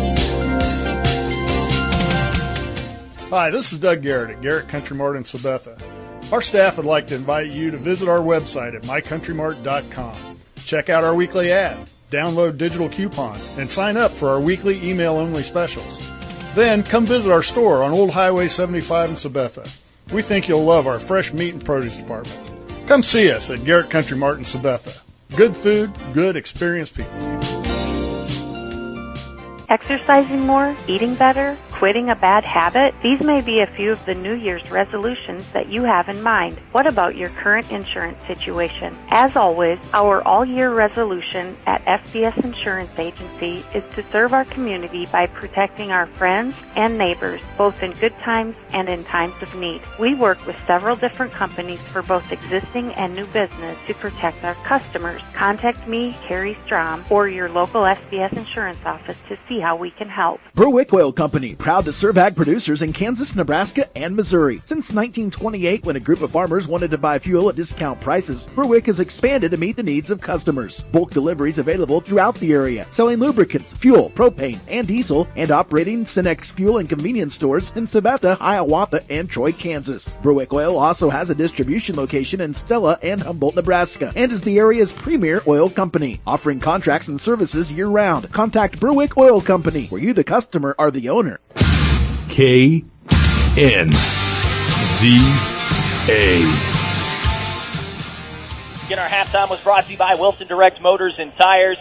Hi, this is Doug Garrett at Garrett Country Mart in Sabetha. Our staff would like to invite you to visit our website at mycountrymart.com. Check out our weekly ad, download digital coupons, and sign up for our weekly email-only specials. Then come visit our store on Old Highway 75 in Sabetha. We think you'll love our fresh meat and produce department. Come see us at Garrett Country Mart in Sabetha. Good food, good experienced people. Exercising more, eating better, quitting a bad habit? These may be a few of the New Year's resolutions that you have in mind. What about your current insurance situation? As always, our all-year resolution at FDS Insurance Agency is to serve our community by protecting our friends and neighbors, both in good times and in times of need. We work with several different companies for both existing and new business to protect our customers. Contact me, Carrie Strom, or your local FDS Insurance office to see how we can help. Berwick Oil Company, proud to serve ag producers in Kansas, Nebraska, and Missouri. Since 1928, when a group of farmers wanted to buy fuel at discount prices, Berwick has expanded to meet the needs of customers. Bulk deliveries available throughout the area, selling lubricants, fuel, propane, and diesel, and operating Cenex fuel and convenience stores in Sabetha, Hiawatha, and Troy, Kansas. Berwick Oil also has a distribution location in Stella and Humboldt, Nebraska, and is the area's premier oil company, offering contracts and services year-round. Contact Berwick Oil Company, where you, the customer, are the owner. KNZA. Again, our halftime was brought to you by Wilson Direct Motors and Tires.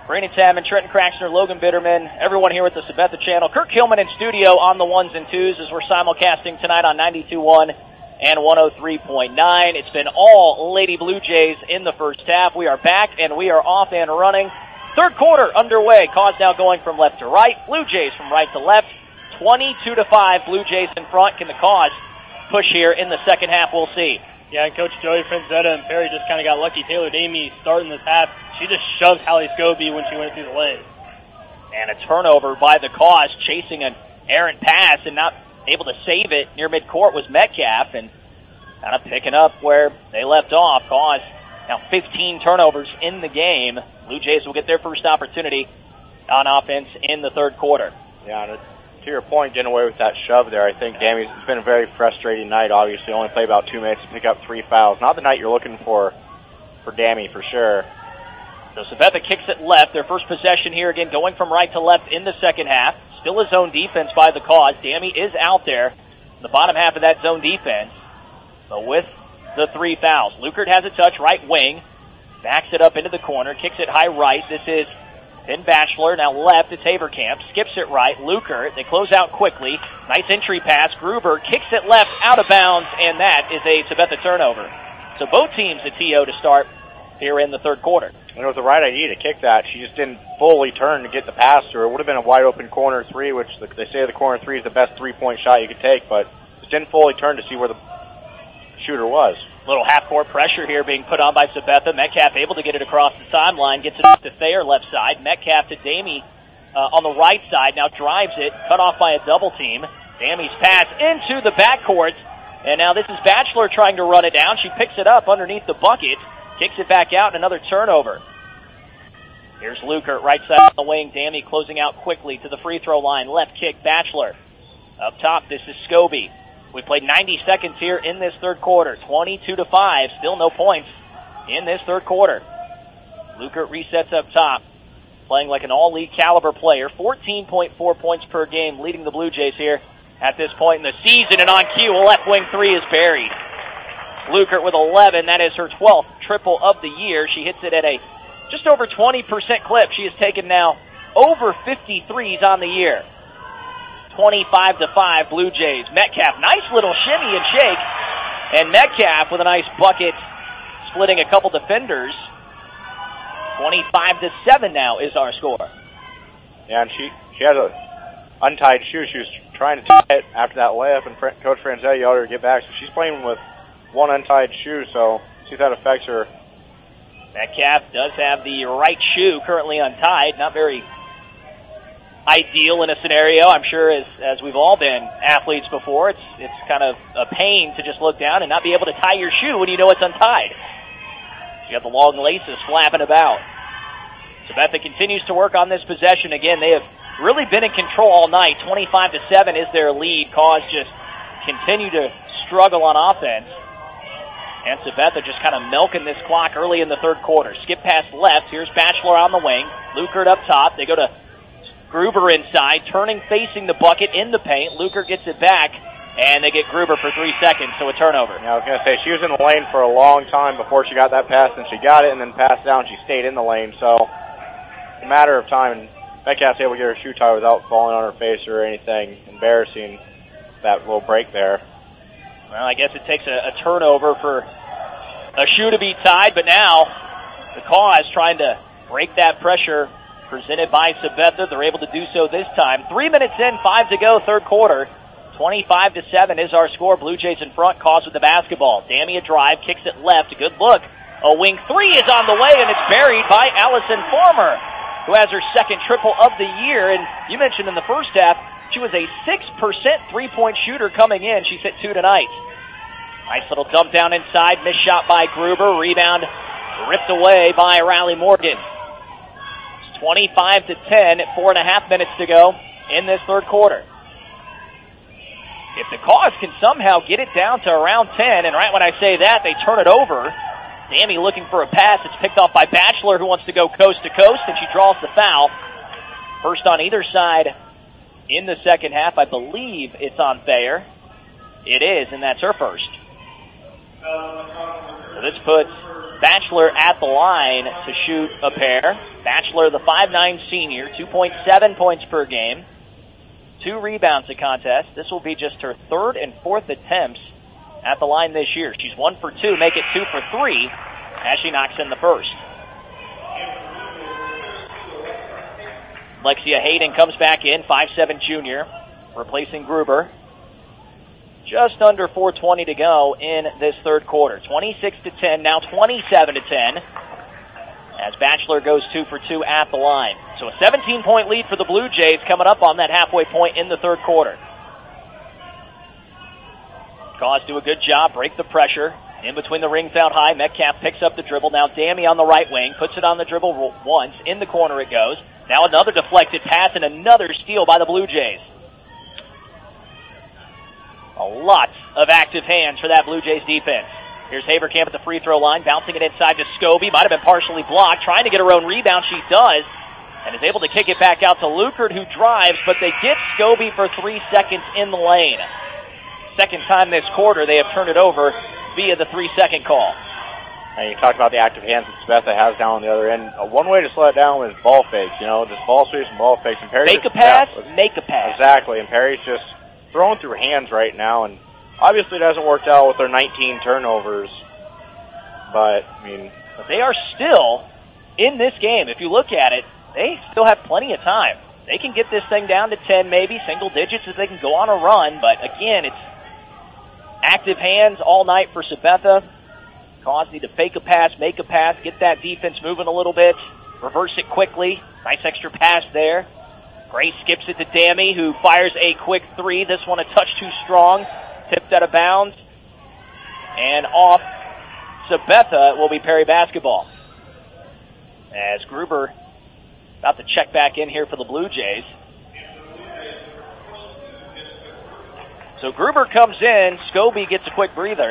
Brandon Salmon, Trenton Craxner, Logan Bitterman, everyone here at the Sabetha channel. Kirk Hillman in studio on the ones and twos as we're simulcasting tonight on 92.1 and 103.9. It's been all Lady Blue Jays in the first half. We are back and we are off and running. Third quarter underway. Cause now going from left to right. Blue Jays from right to left. 22-5. Blue Jays in front. Can the Cause push here in the second half? We'll see. Yeah, and Coach Joey Franzetta and Perry just kind of got lucky. Taylor Damey starting this half, she just shoved Hallie Scobie when she went through the lane. And a turnover by the Cause, chasing an errant pass and not able to save it near midcourt was Metcalf, and kind of picking up where they left off. Cause now 15 turnovers in the game. Blue Jays will get their first opportunity on offense in the third quarter. Yeah, and to your point, getting away with that shove there, I think Damey's, it's been a very frustrating night. Obviously, only played about 2 minutes to pick up 3 fouls. Not the night you're looking for Damey, for sure. So Sabetha kicks it left. Their first possession here, again, going from right to left in the second half. Still a zone defense by the Cause. Damey is out there in the bottom half of that zone defense. But with the 3 fouls. Lukert has a touch, right wing. Backs it up into the corner. Kicks it high right. This is Penn Bachelor. Now left, it's Haverkamp. Skips it right. Lukert. They close out quickly. Nice entry pass. Gruber kicks it left, out of bounds, and that is a Sabetha turnover. So both teams at TO to start here in the third quarter. And it was the right idea to kick that. She just didn't fully turn to get the pass to her. It would have been a wide open corner three, which they say the corner three is the best 3-point shot you could take, but just didn't fully turn to see where the shooter was. Little half-court pressure here being put on by Sabetha. Metcalf able to get it across the timeline, gets it up to Thayer left side. Metcalf to Damey on the right side, now drives it, cut off by a double team. Damey's pass into the backcourt, and now this is Bachelor trying to run it down. She picks it up underneath the bucket, kicks it back out, and another turnover. Here's Lukert, right side on the wing. Damey closing out quickly to the free throw line. Left kick, Bachelor. Up top, this is Scobie. We played 90 seconds here in this third quarter. 22-5, still no points in this third quarter. Lukert resets up top, playing like an all-league caliber player. 14.4 points per game, leading the Blue Jays here at this point in the season. And on cue, a left wing three is buried. Lukert with 11. That is her 12th triple of the year. She hits it at a just over 20% clip. She has taken now over 50 threes on the year. 25-5 Blue Jays. Metcalf, nice little shimmy and shake. And Metcalf with a nice bucket, splitting a couple defenders. 25-7 now is our score. Yeah, and she has a untied shoe. She was trying to tie it after that layup, and Coach Franzetta yelled at her to get back. So she's playing with one untied shoe, so see if that affects her. Metcalf does have the right shoe currently untied. Not very ideal in a scenario. I'm sure as we've all been athletes before, it's kind of a pain to just look down and not be able to tie your shoe when you know it's untied. You got the long laces flapping about. Sabetha continues to work on this possession. Again, they have really been in control all night. 25-7 is their lead. Cause just continue to struggle on offense. And Sabetha just kind of milking this clock early in the third quarter. Skip pass left. Here's Bachelor on the wing. Lukert up top. They go to Gruber inside, turning, facing the bucket in the paint. Lukert gets it back, and they get Gruber for 3 seconds, so a turnover. Yeah, I was going to say, she was in the lane for a long time before she got that pass, and she got it and then passed down. She stayed in the lane, so it's a matter of time. And Metcalf's able to get her shoe tied without falling on her face or anything embarrassing, that little break there. Well, I guess it takes a turnover for a shoe to be tied, but now the Cause trying to break that pressure. Presented by Sabetha. They're able to do so this time. 3 minutes in, 5 to go, third quarter. 25-7 is our score. Blue Jays in front. Cause with the basketball. Damey a drive, kicks it left. Good look. A wing three is on the way, and it's buried by Allison Farmer, who has her second triple of the year. And you mentioned in the first half, she was a 6% three-point shooter coming in. She's hit 2 tonight. Nice little dump down inside. Missed shot by Gruber. Rebound ripped away by Riley Morgan. 25-10 at 4.5 minutes to go in this third quarter. If the Cause can somehow get it down to around 10, and right when I say that, they turn it over. Damey looking for a pass. It's picked off by Bachelor, who wants to go coast to coast, and she draws the foul. First on either side in the second half. I believe it's on Thayer. It is, and that's her first. So this puts Bachelor at the line to shoot a pair. Batchelor, the 5'9" senior, 2.7 points per game, 2 rebounds a contest. This will be just her 3rd and 4th attempts at the line this year. She's 1 for 2, make it 2 for 3 as she knocks in the first. Lexia Hayden comes back in, 5'7" junior, replacing Gruber. Just under 4:20 to go in this third quarter. 26-10, now 27-10, as Batchelor goes 2 for 2 at the line. So a 17-point lead for the Blue Jays coming up on that halfway point in the third quarter. Cause do a good job, break the pressure. In between the rings out high, Metcalf picks up the dribble. Now Dammy on the right wing, puts it on the dribble once. In the corner it goes. Now another deflected pass and another steal by the Blue Jays. A lot of active hands for that Blue Jays defense. Here's Haverkamp at the free throw line, bouncing it inside to Scobie. Might have been partially blocked, trying to get her own rebound. She does, and is able to kick it back out to Lukert, who drives, but they get Scobie for 3 seconds in the lane. Second time this quarter they have turned it over via the 3-second call. And you talked about the active hands that Sabetha has down on the other end. One way to slow it down is ball fakes, just ball sweeps and ball fakes. And Perry make a pass, make a pass. Exactly, and Perry's just throwing through hands right now, and obviously it hasn't worked out with their 19 turnovers. But they are still in this game. If you look at it, they still have plenty of time. They can get this thing down to 10, maybe single digits, if they can go on a run. But again, it's active hands all night for Sabetha. Cause need to fake a pass, make a pass, get that defense moving a little bit, reverse it quickly. Nice extra pass there. Gray skips it to Dammy, who fires a quick 3. This one a touch too strong. Tipped out of bounds. And off Sabetha will be Perry basketball. As Gruber about to check back in here for the Blue Jays. So Gruber comes in. Scobie gets a quick breather.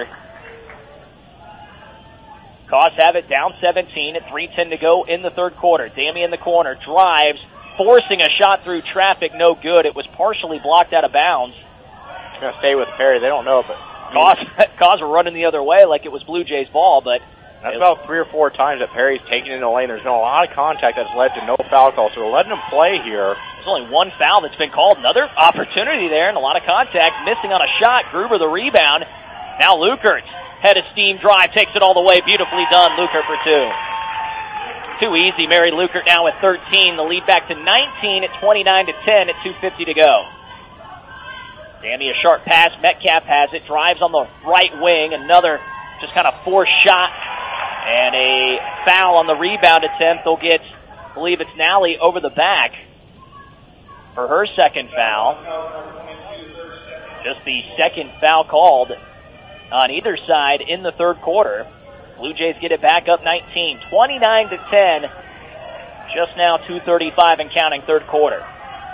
Cause have it down 17 at 3:10 to go in the third quarter. Dammy in the corner, drives, forcing a shot through traffic, no good. It was partially blocked out of bounds. It's going to stay with Perry. They don't know, but Cause were running the other way like it was Blue Jays ball, but that's about 3 or 4 times that Perry's taken in the lane. There's been a lot of contact that's led to no foul call, so they're letting him play here. There's only 1 foul that's been called. Another opportunity there and a lot of contact. Missing on a shot. Gruber the rebound. Now Lukert. Head of steam drive, takes it all the way. Beautifully done, Lukert for 2. Too easy. Mary Lukert now with 13. The lead back to 19 at 29-10 at 2:50 to go. Dammy a sharp pass. Metcalf has it. Drives on the right wing. Another just kind of forced shot. And a foul on the rebound attempt. They'll get, I believe it's Nally over the back for her second foul. Just the second foul called on either side in the third quarter. Blue Jays get it back up 19, 29-10. Just now 2:35 and counting third quarter.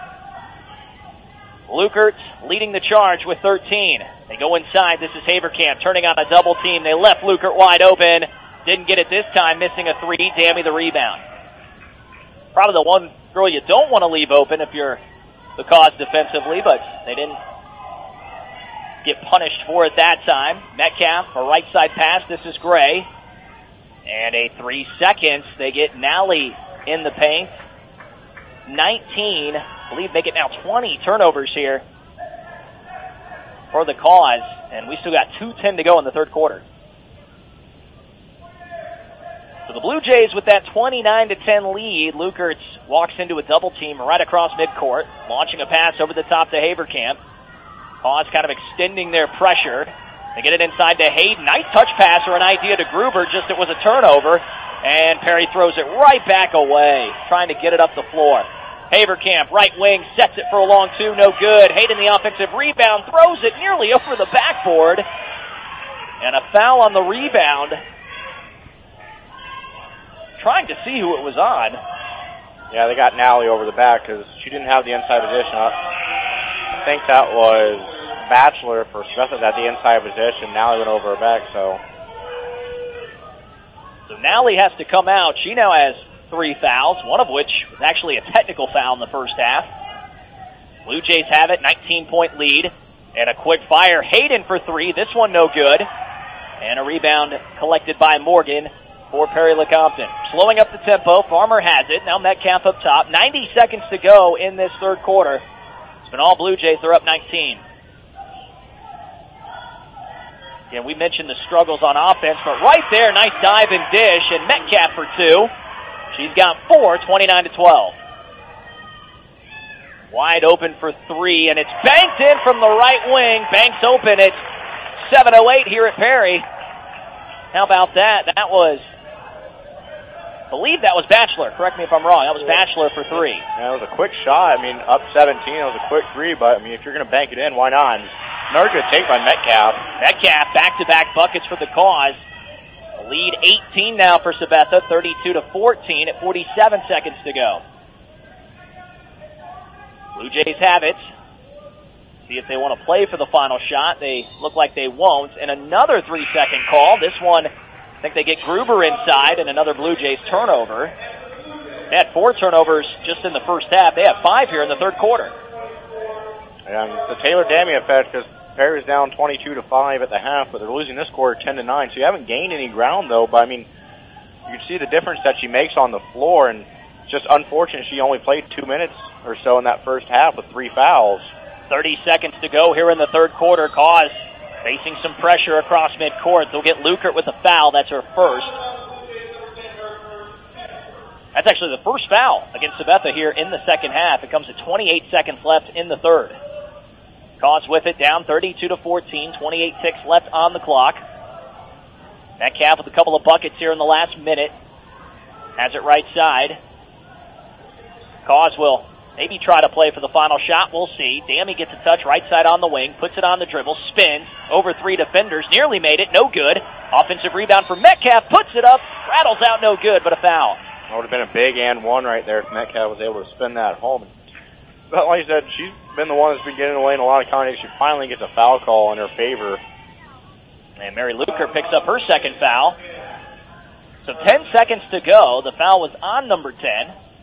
Lukert leading the charge with 13. They go inside. This is Haverkamp turning on a double team. They left Lukert wide open. Didn't get it this time, missing a 3. Dammy the rebound. Probably the one girl you don't want to leave open if you're the Cause defensively, but they didn't get punished for it that time. Metcalf, a right side pass. This is Gray. And a 3 seconds. They get Nally in the paint. 19, I believe, make it now 20 turnovers here for the Cause. And we still got 2:10 to go in the third quarter. So the Blue Jays with that 29-10 lead. Lukert walks into a double team right across midcourt, launching a pass over the top to Haverkamp. Cause kind of extending their pressure. They get it inside to Hayden. Nice touch pass or an idea to Gruber, just it was a turnover. And Perry throws it right back away, trying to get it up the floor. Haverkamp, right wing, sets it for a long 2, no good. Hayden the offensive rebound, throws it nearly over the backboard. And a foul on the rebound. Trying to see who it was on. Yeah, they got Nally over the back because she didn't have the inside position. I think that was Batchelor for Smith at the inside position. Nally went over her back, so Nally has to come out. She now has 3 fouls, one of which was actually a technical foul in the first half. Blue Jays have it, 19-point lead, and a quick fire. Hayden for 3. This one no good. And a rebound collected by Morgan for Perry Lecompton. Slowing up the tempo. Farmer has it. Now Metcalf up top. 90 seconds to go in this third quarter. It's been all Blue Jays. They're up 19. Yeah, we mentioned the struggles on offense, but right there, nice dive and dish, and Metcalf for two. She's got 4, 29-12. Wide open for three, and it's banked in from the right wing. Banks open. It's 7:08 here at Perry. How about that? I believe that was Batchelor. Correct me if I'm wrong. That was Batchelor for three. Yeah, it was a quick shot. I mean, up 17, it was a quick three, but, I mean, if you're going to bank it in, why not? Another good take by Metcalf. Metcalf, back-to-back buckets for the Cause. A lead 18 now for Sabetha, 32-14 at 47 seconds to go. Blue Jays have it. See if they want to play for the final shot. They look like they won't. And another 3-second call. This one, I think they get Gruber inside and another Blue Jays turnover. They had 4 turnovers just in the first half. They have 5 here in the third quarter. And the Taylor Dammy effect, because Perry's down 22-5 at the half, but they're losing this quarter 10-9. So you haven't gained any ground, though. But, I mean, you can see the difference that she makes on the floor. And it's just unfortunate she only played 2 minutes or so in that first half with 3 fouls. 30 seconds to go here in the third quarter. Cause facing some pressure across midcourt. They'll get Lukert with a foul. That's her first. That's actually the first foul against Sabetha here in the second half. It comes to 28 seconds left in the third. Cause with it, down 32-14, 28 ticks left on the clock. Metcalf with a couple of buckets here in the last minute. Has it right side. Cause will maybe try to play for the final shot. We'll see. Dammy gets a touch right side on the wing, puts it on the dribble, spins over 3 defenders, nearly made it, no good. Offensive rebound for Metcalf, puts it up, rattles out, no good, but a foul. That would have been a big and one right there if Metcalf was able to spin that home. But like you said, she's been the one that's been getting away in a lot of context. She finally gets a foul call in her favor. And Mary Lukert picks up her second foul. So 10 seconds to go. The foul was on number 10.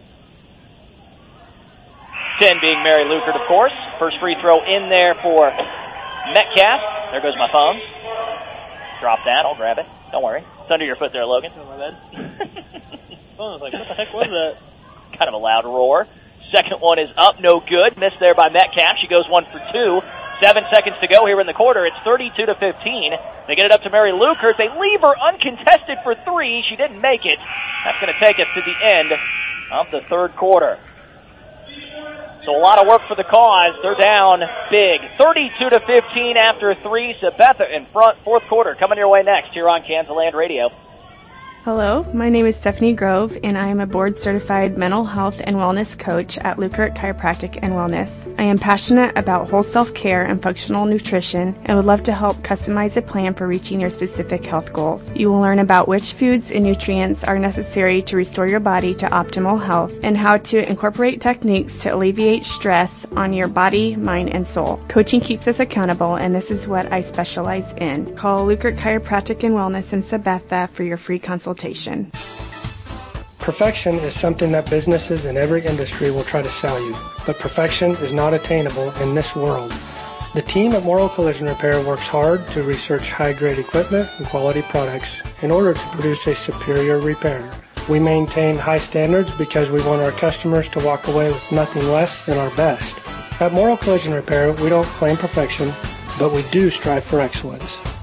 10 being Mary Lukert, of course. First free throw in there for Metcalf. There goes my phone. Drop that. I'll grab it. Don't worry. It's under your foot there, Logan. Oh, my bad. I was like, what the heck was that? Kind of a loud roar. Second one is up. No good. Missed there by Metcalf. She goes 1 for 2. 7 seconds to go here in the quarter. It's 32-15. They get it up to Mary Lukert. They leave her uncontested for 3. She didn't make it. That's going to take us to the end of the third quarter. So a lot of work for the Cause. They're down big. 32-15 after 3. Sabetha in front. Fourth quarter coming your way next here on Kansas Land Radio. Hello, my name is Stephanie Grove, and I am a board-certified mental health and wellness coach at Lukert Chiropractic and Wellness. I am passionate about whole self-care and functional nutrition and would love to help customize a plan for reaching your specific health goals. You will learn about which foods and nutrients are necessary to restore your body to optimal health and how to incorporate techniques to alleviate stress on your body, mind, and soul. Coaching keeps us accountable, and this is what I specialize in. Call Lukert Chiropractic and Wellness in Sabetha for your free consultation. Perfection is something that businesses in every industry will try to sell you, but perfection is not attainable in this world. The team at Morrow Collision Repair works hard to research high-grade equipment and quality products in order to produce a superior repair. We maintain high standards because we want our customers to walk away with nothing less than our best. At Morrow Collision Repair, we don't claim perfection, but we do strive for excellence.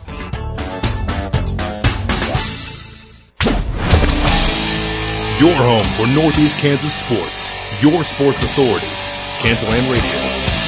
Your home for Northeast Kansas sports. Your sports authority. Kansas Land Radio.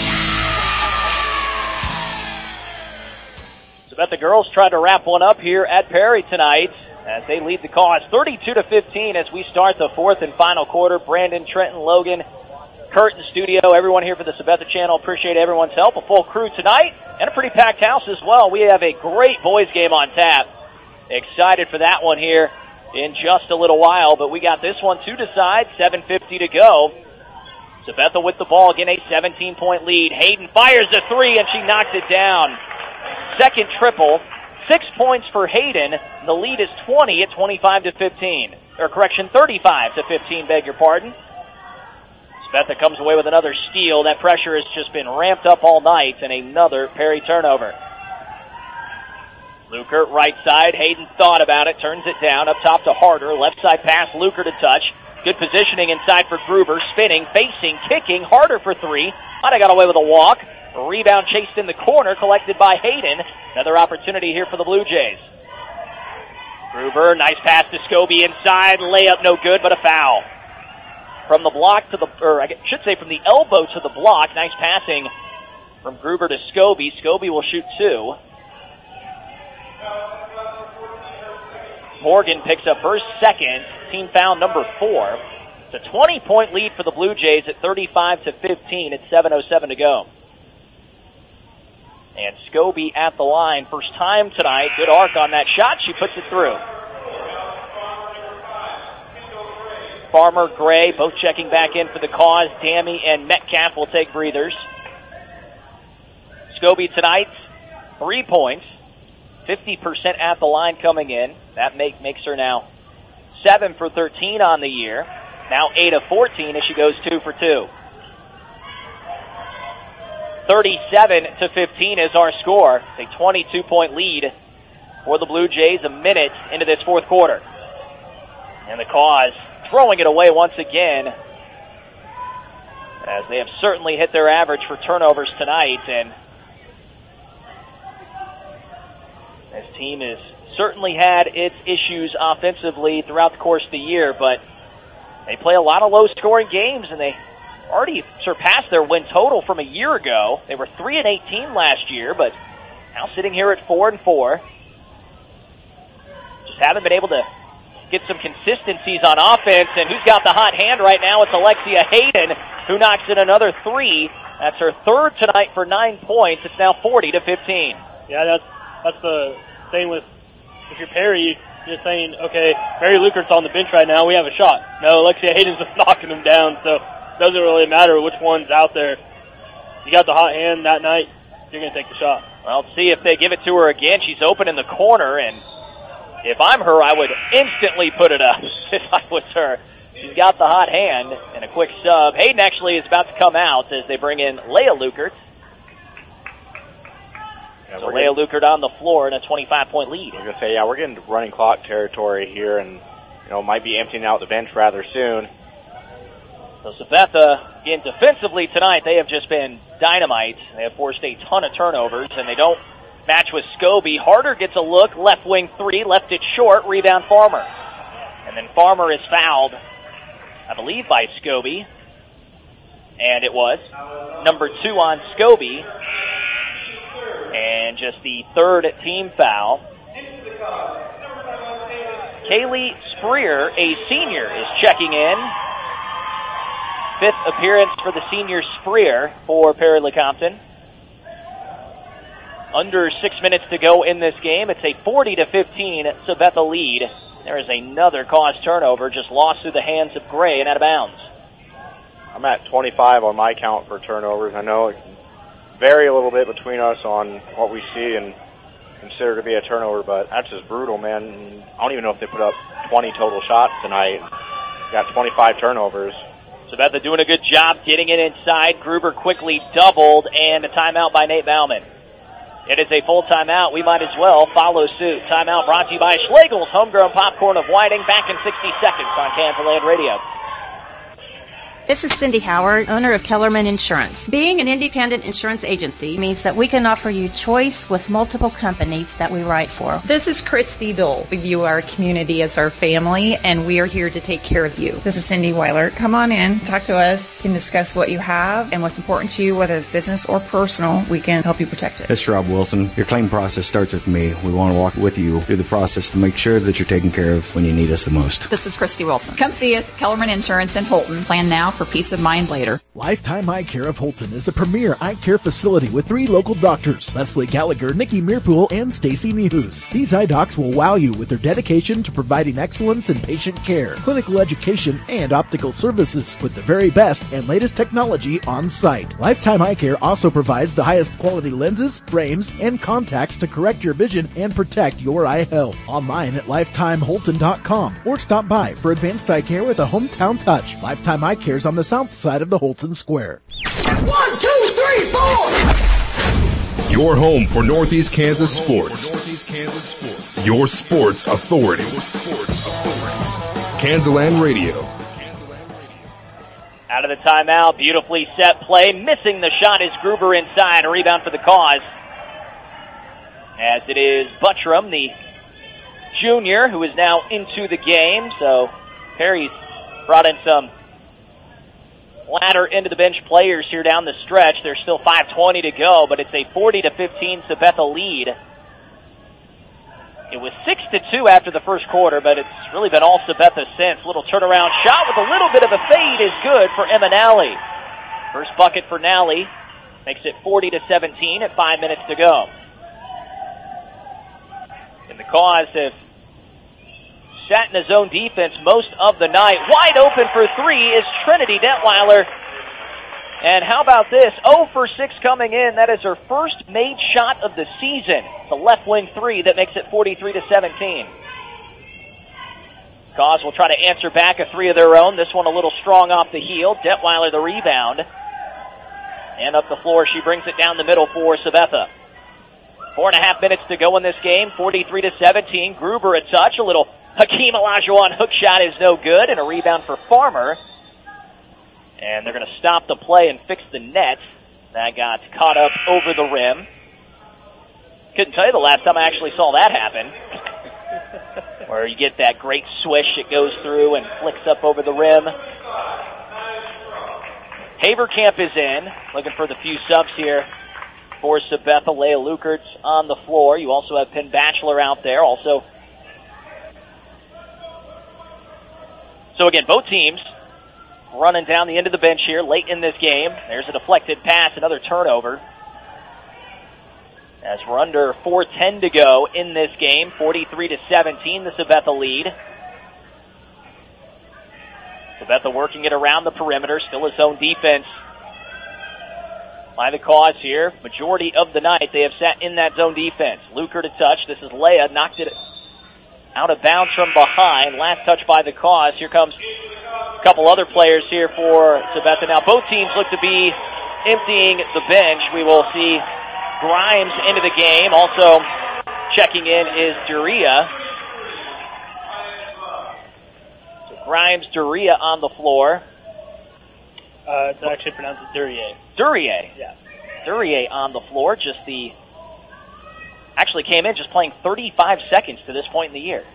Sabetha girls tried to wrap one up here at Perry tonight as they lead the Cause 32-15 as we start the fourth and final quarter. Brandon, Trenton, Logan, Kurt in studio, everyone here for the Sabetha channel. Appreciate everyone's help. A full crew tonight and a pretty packed house as well. We have a great boys game on tap. Excited for that one here in just a little while, but we got this one to decide. 7:50 to go. Sabetha with the ball, again a 17-point lead. Hayden fires a 3 and she knocks it down. Second triple, 6 points for Hayden. The lead is 20 at 25-15. Or correction, 35-15, beg your pardon. Sabetha comes away with another steal. That pressure has just been ramped up all night, and another Perry turnover. Lukert, right side. Hayden thought about it, turns it down, up top to Harder. Left side pass, Lukert to touch. Good positioning inside for Gruber. Spinning, facing, kicking. Harder for three. Might have got away with a walk. Rebound chased in the corner, collected by Hayden. Another opportunity here for the Blue Jays. Gruber, nice pass to Scobie inside. Layup no good, but a foul. From the block to the, or I should say from the elbow to the block. Nice passing from Gruber to Scobie. Scobie will shoot two. Morgan picks up her second, team foul number 4. It's a 20-point lead for the Blue Jays at 35-15. It's 7:07 to go. And Scobie at the line. First time tonight. Good arc on that shot. She puts it through. Farmer, Gray, both checking back in for the cause. Dammy and Metcalf will take breathers. Scobie tonight, 3 points. 50% at the line coming in. That makes her now 7 for 13 on the year. Now 8 of 14 as she goes 2 for 2. 37-15 is our score. It's a 22-point lead for the Blue Jays a minute into this fourth quarter. And the Cause throwing it away once again, as they have certainly hit their average for turnovers tonight. And this team has certainly had its issues offensively throughout the course of the year, but they play a lot of low-scoring games, and they already surpassed their win total from a year ago. They were 3-18 last year, but now sitting here at 4-4. Just haven't been able to get some consistencies on offense, and who's got the hot hand right now? It's Alexia Hayden, who knocks in another 3. That's her third tonight for 9 points. It's now 40-15. Yeah, that's the thing with if you're Perry, you're saying, okay, Mary Lukert's on the bench right now, we have a shot. No, Alexia Hayden's just knocking them down, so it doesn't really matter which one's out there. You got the hot hand that night, you're going to take the shot. Well, let's see if they give it to her again. She's open in the corner, and if I'm her, I would instantly put it up if I was her. She's got the hot hand and a quick sub. Hayden actually is about to come out as they bring in Leah Lukert. Yeah, so Leah Lukert on the floor in a 25-point lead. I was going to say, yeah, we're getting to running clock territory here, and might be emptying out the bench rather soon. So Sabetha, again, defensively tonight, they have just been dynamite. They have forced a ton of turnovers, and they don't match with Scobie. Harder gets a look, left wing 3, left it short, rebound Farmer. And then Farmer is fouled, I believe, by Scobie. And it was number 2 on Scobie. And just the third team foul. Kaylee Spreer, a senior, is checking in. 5th appearance for the senior Spreer for Perry Lecompton. Under 6 minutes to go in this game. It's a 40-15 Sabetha lead. There is another Cause turnover, just lost through the hands of Gray and out of bounds. I'm at 25 on my count for turnovers. I know it can vary a little bit between us on what we see and consider to be a turnover, but that's just brutal, man. I don't even know if they put up 20 total shots tonight. Got 25 turnovers. Sabetha doing a good job getting it inside. Gruber quickly doubled, and a timeout by Nate Bauman. It is a full timeout. We might as well follow suit. Timeout brought to you by Schlegel's Homegrown Popcorn of Whiting. Back in 60 seconds on Kansas Land Radio. This is Cindy Howard, owner of Kellerman Insurance. Being an independent insurance agency means that we can offer you choice with multiple companies that we write for. This is Christy Dole. We view our community as our family, and we are here to take care of you. This is Cindy Weiler. Come on in, talk to us, we can discuss what you have and what's important to you, whether it's business or personal. We can help you protect it. This is Rob Wilson. Your claim process starts with me. We want to walk with you through the process to make sure that you're taken care of when you need us the most. This is Christy Wilson. Come see us at Kellerman Insurance in Holton. Plan now for peace of mind later. Lifetime Eye Care of Holton is the premier eye care facility with 3 local doctors, Leslie Gallagher, Nikki Meerpool, and Stacy Mihus. These eye docs will wow you with their dedication to providing excellence in patient care, clinical education, and optical services with the very best and latest technology on site. Lifetime Eye Care also provides the highest quality lenses, frames, and contacts to correct your vision and protect your eye health. Online at lifetimeholton.com or stop by for advanced eye care with a hometown touch. Lifetime Eye Care is on the south side of the Holton Square. 1, 2, 3, 4! Your home for Northeast Kansas sports. Northeast Kansas Sports. Your sports authority. Kansas Radio. Out of the timeout, beautifully set play. Missing the shot is Gruber inside. A rebound for the Cause. As it is Buttram, the junior, who is now into the game. So Perry's brought in some ladder into the bench players here down the stretch. There's still 5:20 to go, but it's a 40-15 Sabetha lead. It was 6-2 after the first quarter, but it's really been all Sabetha since. Little turnaround shot with a little bit of a fade is good for Emma Nally. First bucket for Nally makes it 40-17 at 5 minutes to go. And the Cause have sat in a zone defense most of the night. Wide open for three is Trinity Detweiler. And how about this? 0 for 6 coming in. That is her first made shot of the season. The left wing three that makes it 43-17. Cause will try to answer back a three of their own. This one a little strong off the heel. Detweiler the rebound. And up the floor, she brings it down the middle for Sabetha. 4.5 minutes to go in this game. 43-17. Gruber a touch. A little Hakeem Olajuwon hook shot is no good. And a rebound for Farmer. And they're going to stop the play and fix the net. That got caught up over the rim. Couldn't tell you the last time I actually saw that happen. Where you get that great swish, it goes through and flicks up over the rim. Haverkamp is in, looking for the few subs here for Sabetha. Leah Lukertz on the floor. You also have Penn Batchelor out there. Also, so again, both teams running down the end of the bench here late in this game. There's a deflected pass, another turnover. As we're under 4:10 to go in this game, 43-17, the Sabetha lead. Sabetha working it around the perimeter, still a zone defense by the Cause here. Majority of the night they have sat in that zone defense. Luker to touch. This is Leah, knocked it out of bounds from behind. Last touch by the Cause. Here comes a couple other players here for Sabetha. Now both teams look to be emptying the bench. We will see Grimes into the game. Also checking in is Duria. So Grimes, Duria on the floor. It's actually pronounced Duryea. Duryea. Yeah. Duryea on the floor. Actually came in just playing 35 seconds to this point in the year.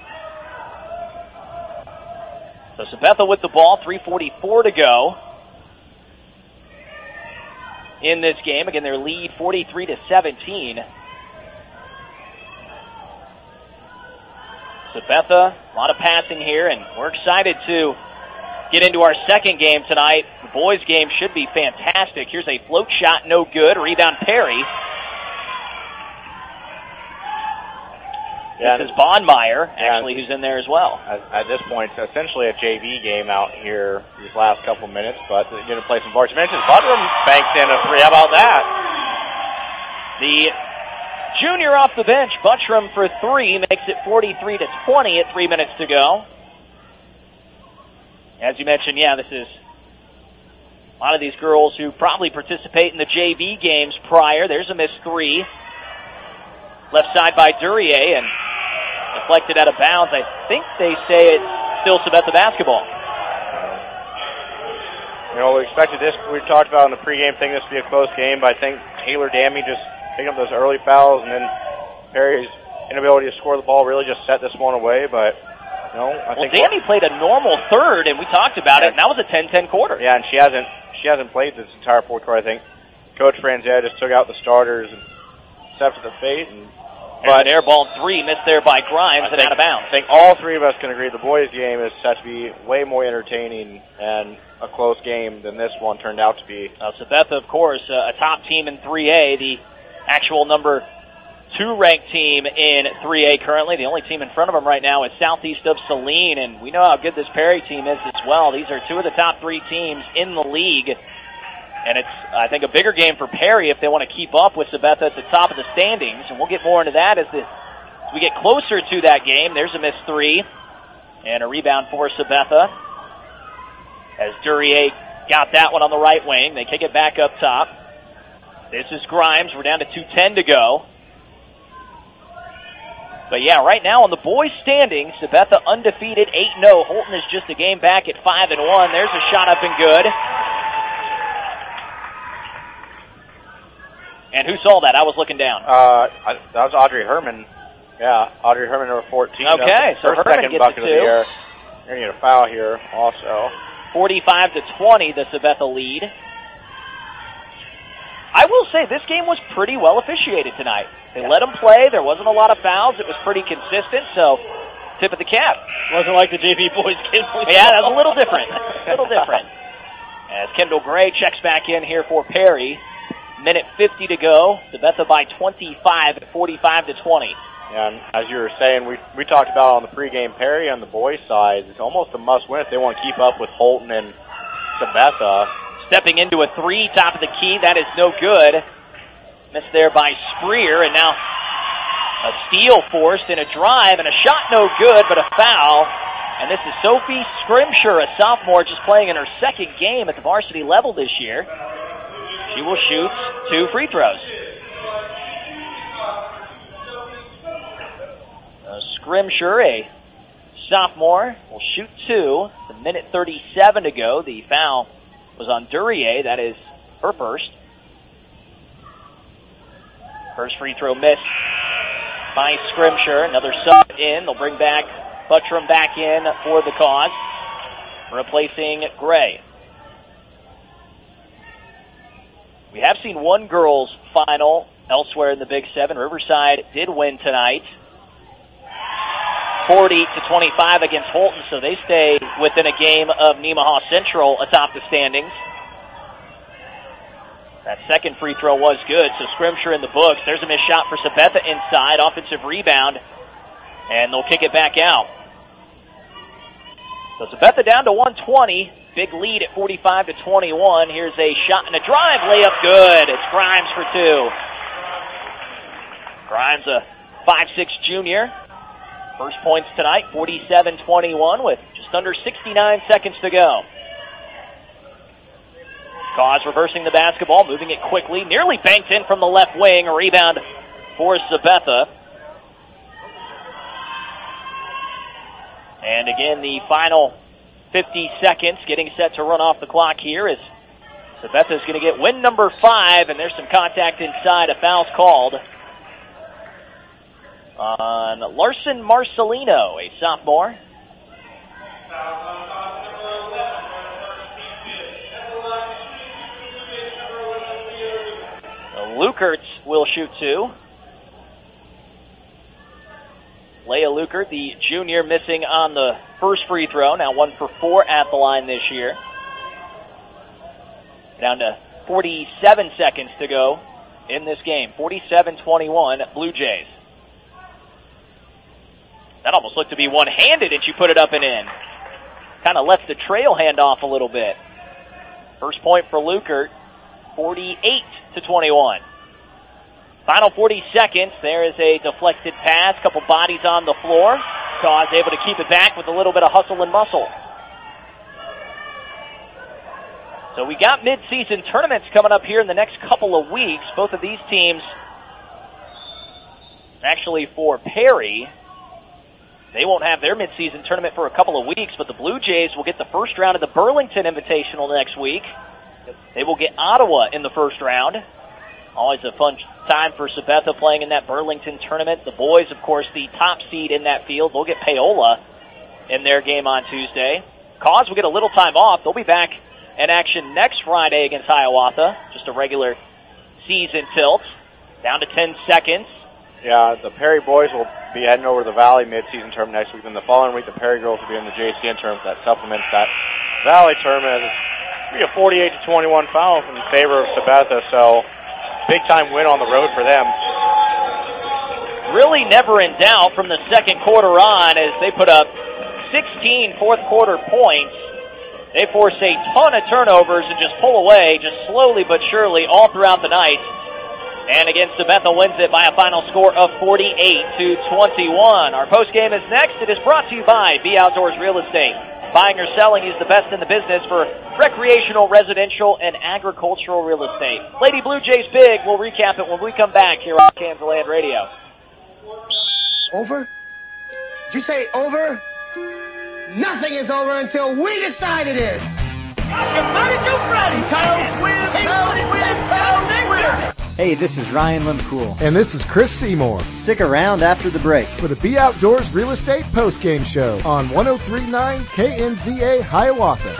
So Sabetha with the ball, 3:44 to go in this game. Again, their lead 43-17. Sabetha, a lot of passing here, and we're excited to get into our second game tonight. The boys' game should be fantastic. Here's a float shot, no good. Rebound Perry. Yeah, this is Bondmeyer, actually, who's in there as well. At this point, it's essentially a JV game out here these last couple minutes, but they're going to play some varsity minutes. Buttram banks in a three. How about that? The junior off the bench, Buttram for three, makes it 43-20 at 3 minutes to go. As you mentioned, this is a lot of these girls who probably participate in the JV games prior. There's a missed three. Left side by Duryea and deflected out of bounds. I think they say it's still Sabetha basketball. You know, we expected this. We talked about in the pregame thing this would be a close game, but I think Taylor Dammy just picking up those early fouls, and then Perry's inability to score the ball really just set this one away. But I think Dammy played a normal third, and we talked about it, and that was a 10-10 quarter. Yeah, and she hasn't played this entire fourth quarter. I think Coach Franzia just took out the starters and accepted the fate. But an air ball three missed there by Grimes and out of bounds. I think all three of us can agree the boys' game is set to be way more entertaining and a close game than this one turned out to be. Sabetha, of course, a top team in 3A, the actual number 2 ranked team in 3A currently. The only team in front of them right now is southeast of Saline, and we know how good this Perry team is as well. These are two of the top 3 teams in the league. And it's, I think, a bigger game for Perry if they want to keep up with Sabetha at the top of the standings. And we'll get more into that as we get closer to that game. There's a missed three. And a rebound for Sabetha. As Duryea got that one on the right wing. They kick it back up top. This is Grimes. We're down to 2:10 to go. But yeah, right now on the boys' standings, Sabetha undefeated 8-0. Holton is just a game back at 5-1. There's a shot up and good. And who saw that? I was looking down. That was Audrey Herman. Yeah, Audrey Herman, number 14. Okay, so Herman gets a 2. Of the year. You're going to get a foul here also. 45-20, the Sabetha lead. I will say this game was pretty well officiated tonight. They let them play. There wasn't a lot of fouls. It was pretty consistent, so tip of the cap. Wasn't like the JV boys game. Yeah, that was a little different. A little different. As Kendall Gray checks back in here for Perry. Minute 50 to go. Sabetha by 25 at 45-20. Yeah, and as you were saying, we talked about on the pregame, Perry on the boys' side, it's almost a must-win if they want to keep up with Holton and Sabetha. Stepping into a 3, top of the key. That is no good. Missed there by Spreer, and now a steal forced and a drive, and a shot no good, but a foul. And this is Sophie Scrimshire, a sophomore, just playing in her second game at the varsity level this year. She will shoot 2 free throws. Scrimshire, a sophomore, will shoot 2. It's a minute 37 to go. The foul was on Duryea. That is her first. First free throw missed by Scrimshire. Another sub in. They'll bring back Buttram back in for the cause, replacing Gray. We have seen one girls' final elsewhere in the Big 7. Riverside did win tonight, 40-25 against Holton, so they stay within a game of Nemaha Central atop the standings. That second free throw was good, so Scrimshire in the books. There's a missed shot for Sabetha inside, offensive rebound, and they'll kick it back out. So Sabetha down to 120, big lead at 45-21. Here's a shot and a drive, layup good. It's Grimes for 2. Grimes, a 5'6" junior. First points tonight, 47-21 with just under 69 seconds to go. Cause reversing the basketball, moving it quickly, nearly banked in from the left wing. A rebound for Sabetha. And again, the final 50 seconds getting set to run off the clock here as Sabetha's going to get win number 5, and there's some contact inside. A foul's called on Larson Marcelino, a sophomore. Lukertz will shoot 2. Leah Lukert, the junior, missing on the first free throw. Now 1 for 4 at the line this year. Down to 47 seconds to go in this game. 47-21 Blue Jays. That almost looked to be one-handed, and she put it up and in. Kind of left the trail hand off a little bit. First point for Lukert, 48-21. Final 40 seconds. There is a deflected pass, couple bodies on the floor. Cause able to keep it back with a little bit of hustle and muscle. So we got mid-season tournaments coming up here in the next couple of weeks. Both of these teams, actually for Perry, they won't have their mid-season tournament for a couple of weeks, but the Blue Jays will get the first round of the Burlington Invitational next week. They will get Ottawa in the first round. Always a fun time for Sabetha playing in that Burlington tournament. The boys, of course, the top seed in that field. They'll get Paola in their game on Tuesday. Cause will get a little time off. They'll be back in action next Friday against Hiawatha. Just a regular season tilt. Down to 10 seconds. Yeah, the Perry boys will be heading over to the Valley mid-season tournament next week. Then the following week, the Perry girls will be in the JCN tournament that supplements that Valley tournament. It's going to be a 48-21 foul in favor of Sabetha, so big-time win on the road for them. Really never in doubt from the second quarter on as they put up 16 fourth-quarter points. They force a ton of turnovers and just pull away, just slowly but surely all throughout the night. And again, Sabetha wins it by a final score of 48-21. Our postgame is next. It is brought to you by B Outdoors Real Estate. Buying or selling is the best in the business for recreational, residential, and agricultural real estate. Lady Blue Jays big. We'll recap it when we come back here on Kansas Land Radio. Over? Did you say over? Nothing is over until we decide it is. Hey, this is Ryan Limcool. And this is Chris Seymour. Stick around after the break for the Be Outdoors Real Estate Postgame Show on 103.9 KNZA Hiawatha.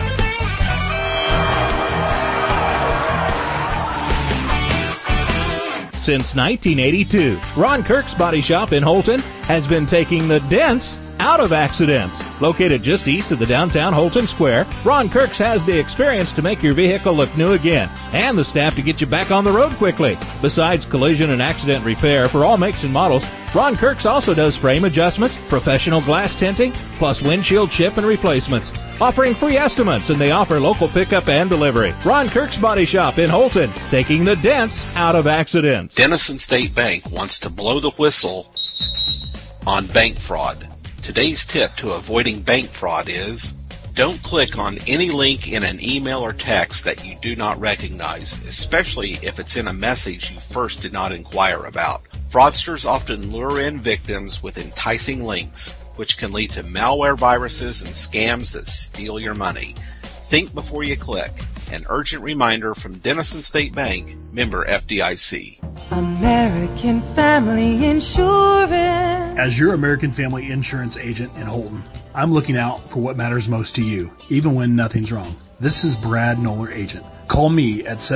Since 1982, Ron Kirk's Body Shop in Holton has been taking the dents out of accidents. Located just east of the downtown Holton Square, Ron Kirk's has the experience to make your vehicle look new again and the staff to get you back on the road quickly. Besides collision and accident repair for all makes and models, Ron Kirk's also does frame adjustments, professional glass tinting, plus windshield chip and replacements. Offering free estimates, and they offer local pickup and delivery. Ron Kirk's Body Shop in Holton, taking the dents out of accidents. Denison State Bank wants to blow the whistle on bank fraud. Today's tip to avoiding bank fraud is don't click on any link in an email or text that you do not recognize, especially if it's in a message you first did not inquire about. Fraudsters often lure in victims with enticing links, which can lead to malware viruses and scams that steal your money. Think before you click. An urgent reminder from Denison State Bank, member FDIC. American Family Insurance. As your American Family Insurance agent in Holton, I'm looking out for what matters most to you, even when nothing's wrong. This is Brad Noller, agent. Call me at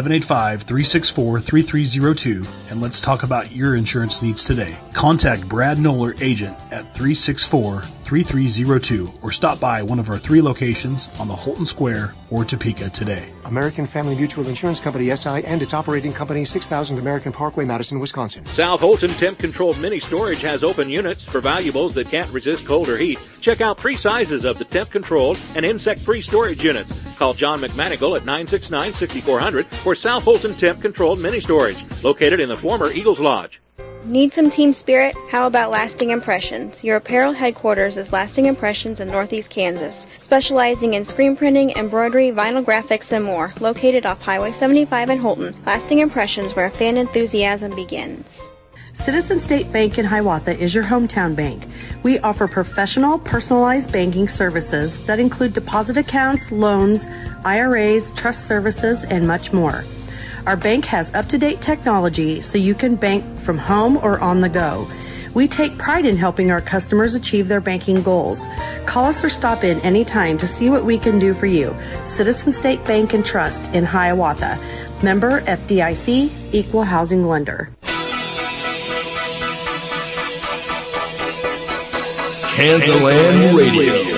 785-364-3302 and let's talk about your insurance needs today. Contact Brad Noller, agent at 364-3302 or stop by one of our 3 locations on the Holton Square or Topeka today. American Family Mutual Insurance Company, SI, and its operating company, 6000 American Parkway, Madison, Wisconsin. South Holton Temp-Controlled Mini Storage has open units for valuables that can't resist cold or heat. Check out 3 sizes of the temp-controlled and insect-free storage units. Call John McManigal at 969-6400 for South Holton Temp-Controlled Mini Storage, located in the former Eagles Lodge. Need some team spirit? How about Lasting Impressions? Your apparel headquarters is Lasting Impressions in Northeast Kansas, specializing in screen printing, embroidery, vinyl graphics, and more. Located off Highway 75 in Holton, Lasting Impressions, where fan enthusiasm begins. Citizen State Bank in Hiawatha is your hometown bank. We offer professional, personalized banking services that include deposit accounts, loans, IRAs, trust services, and much more. Our bank has up-to-date technology so you can bank from home or on the go. We take pride in helping our customers achieve their banking goals. Call us or stop in anytime to see what we can do for you. Citizen State Bank and Trust in Hiawatha. Member FDIC, Equal Housing Lender. KansaLand Radio.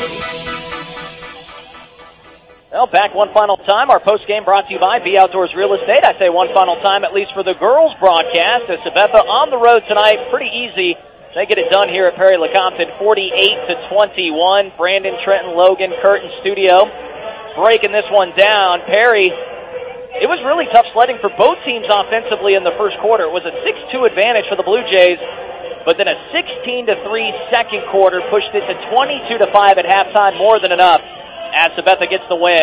Well, back one final time. Our post-game brought to you by B Outdoors Real Estate. I say one final time, at least for the girls' broadcast. As Sabetha on the road tonight, pretty easy. They get it done here at Perry Lecompton, 48-21. Brandon, Trenton, Logan, Curtin, Studio breaking this one down. Perry, it was really tough sledding for both teams offensively in the first quarter. It was a 6-2 advantage for the Blue Jays, but then a 16-3 second quarter pushed it to 22-5 at halftime, more than enough. As Sabetha gets the win,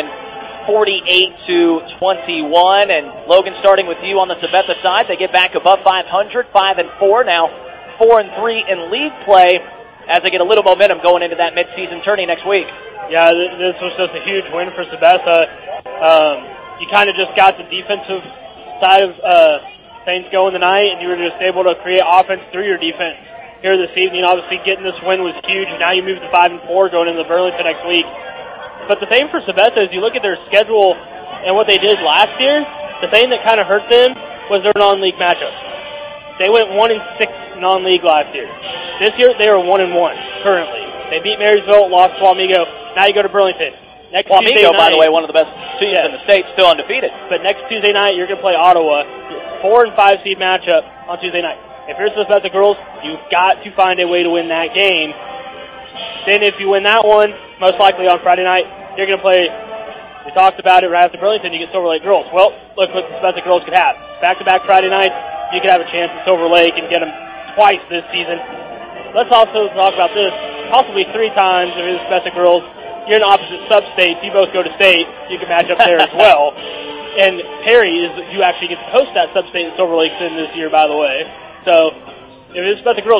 48-21, and Logan, starting with you on the Sabetha side, they get back above 500, 5-4 now, 4-3 in league play as they get a little momentum going into that midseason tourney next week. Yeah, this was just a huge win for Sabetha. You kind of just got the defensive side of things going tonight, and you were just able to create offense through your defense here this evening. Obviously, getting this win was huge. Now you move to 5-4 going into Burlington next week. But the thing for Sabetha is you look at their schedule and what they did last year, the thing that kind of hurt them was their non-league matchups. They went 1-6 non-league last year. This year, they are 1-1 currently. They beat Marysville, lost to Wamego. Now you go to Burlington. Next Wamego, Tuesday night, by the way, one of the best teams in the state, still undefeated. But next Tuesday night, you're going to play Ottawa, 4 and 5 seed matchup on Tuesday night. If you're Sabetha girls, you've got to find a way to win that game. Then if you win that one, most likely on Friday night, you're going to play, we talked about it right after Burlington, you get Silver Lake girls. Well, look what the Sabetha girls could have. Back-to-back Friday nights, you could have a chance at Silver Lake and get them twice this season. Let's also talk about this. Possibly 3 times if it's Sabetha girls, you're in opposite sub-states, you both go to state, you can match up there as well. And Perry, you actually get to host that sub-state that Silver Lake's in this year, by the way. So, if it's Sabetha girls,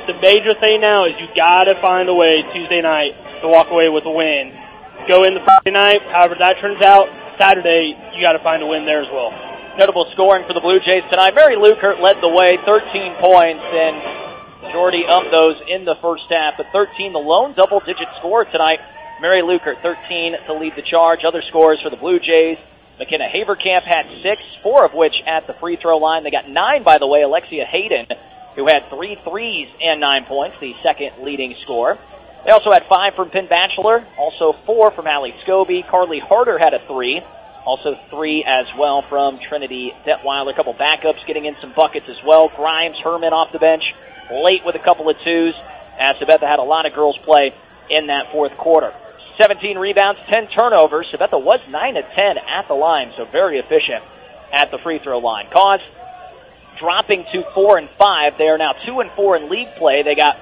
the major thing now is you got to find a way Tuesday night to walk away with a win. Go in the Friday night, however that turns out. Saturday, you got to find a win there as well. Notable scoring for the Blue Jays tonight. Mary Lukert led the way, 13 points, and majority of those in the first half. But 13, the lone double-digit score tonight. Mary Lukert, 13 to lead the charge. Other scores for the Blue Jays. McKenna Haverkamp had 6, 4 of which at the free throw line. They got 9, by the way. Alexia Hayden, who had 3 threes and 9 points, the second leading scorer. They also had 5 from Penn Batchelor, also 4 from Allie Scobie. Carly Harder had a 3, also 3 as well from Trinity Detweiler. A couple backups getting in some buckets as well. Grimes, Herman off the bench, late with a couple of 2s, as Sabetha had a lot of girls play in that fourth quarter. 17 rebounds, 10 turnovers. Sabetha was 9 of 10 at the line, so very efficient at the free throw line. Cause dropping to 4 and 5. They are now 2 and 4 in league play. They got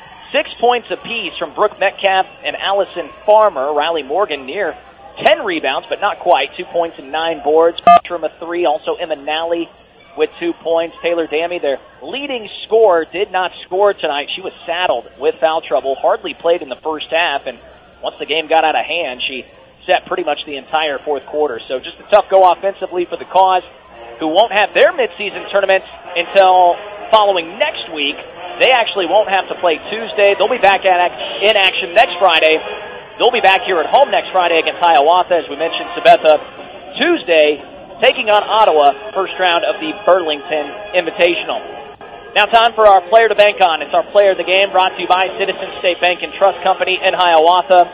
6 points apiece from Brooke Metcalf and Allison Farmer. Riley Morgan near 10 rebounds, but not quite. 2 points and 9 boards. Petrum a 3. Also Emma Nally with 2 points. Taylor Dammy, their leading scorer, did not score tonight. She was saddled with foul trouble. Hardly played in the first half, and once the game got out of hand, she sat pretty much the entire fourth quarter. So just a tough go offensively for the Cause, who won't have their midseason tournaments until following next week. They actually won't have to play Tuesday. They'll be back in action next Friday. They'll be back here at home next Friday against Hiawatha, as we mentioned. Sabetha Tuesday taking on Ottawa, first round of the Burlington Invitational. Now time for our player to bank on. It's our player of the game, brought to you by Citizens State Bank and Trust Company in Hiawatha.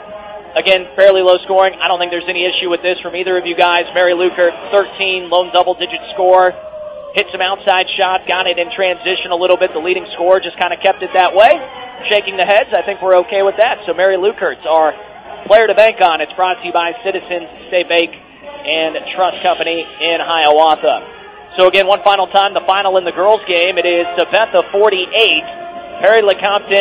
Again, fairly low scoring. I don't think there's any issue with this from either of you guys. Mary Lukert, 13, lone double-digit score. Hit some outside shots, got it in transition a little bit. The leading scorer just kind of kept it that way. Shaking the heads, I think we're okay with that. So Mary Lukert's our player to bank on. It's brought to you by Citizens State Bank and Trust Company in Hiawatha. So again, one final time, the final in the girls' game. It is Sabetha 48, Perry Lecompton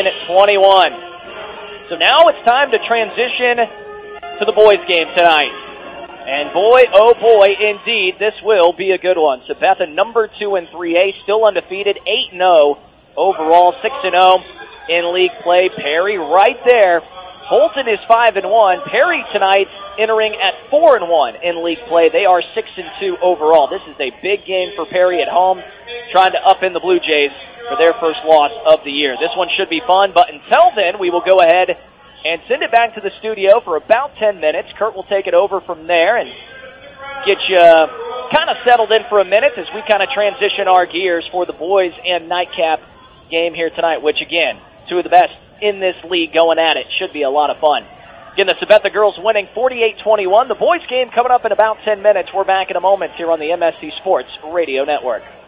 21. So now it's time to transition to the boys' game tonight. And boy, oh boy, indeed, this will be a good one. Sabetha number 2 in 3A, still undefeated, 8-0 overall, 6-0 in league play. Perry right there. Holton is 5-1. Perry tonight entering at 4-1 in league play. They are 6-2 overall. This is a big game for Perry at home, trying to up in the Blue Jays for their first loss of the year. This one should be fun, but until then, we will go ahead and send it back to the studio for about 10 minutes. Kurt will take it over from there and get you kind of settled in for a minute as we kind of transition our gears for the boys and nightcap game here tonight, which again, 2 of the best in this league going at it. Should be a lot of fun. Again, the Sabetha girls winning 48-21. The boys game coming up in about 10 minutes. We're back in a moment here on the MSC Sports Radio Network.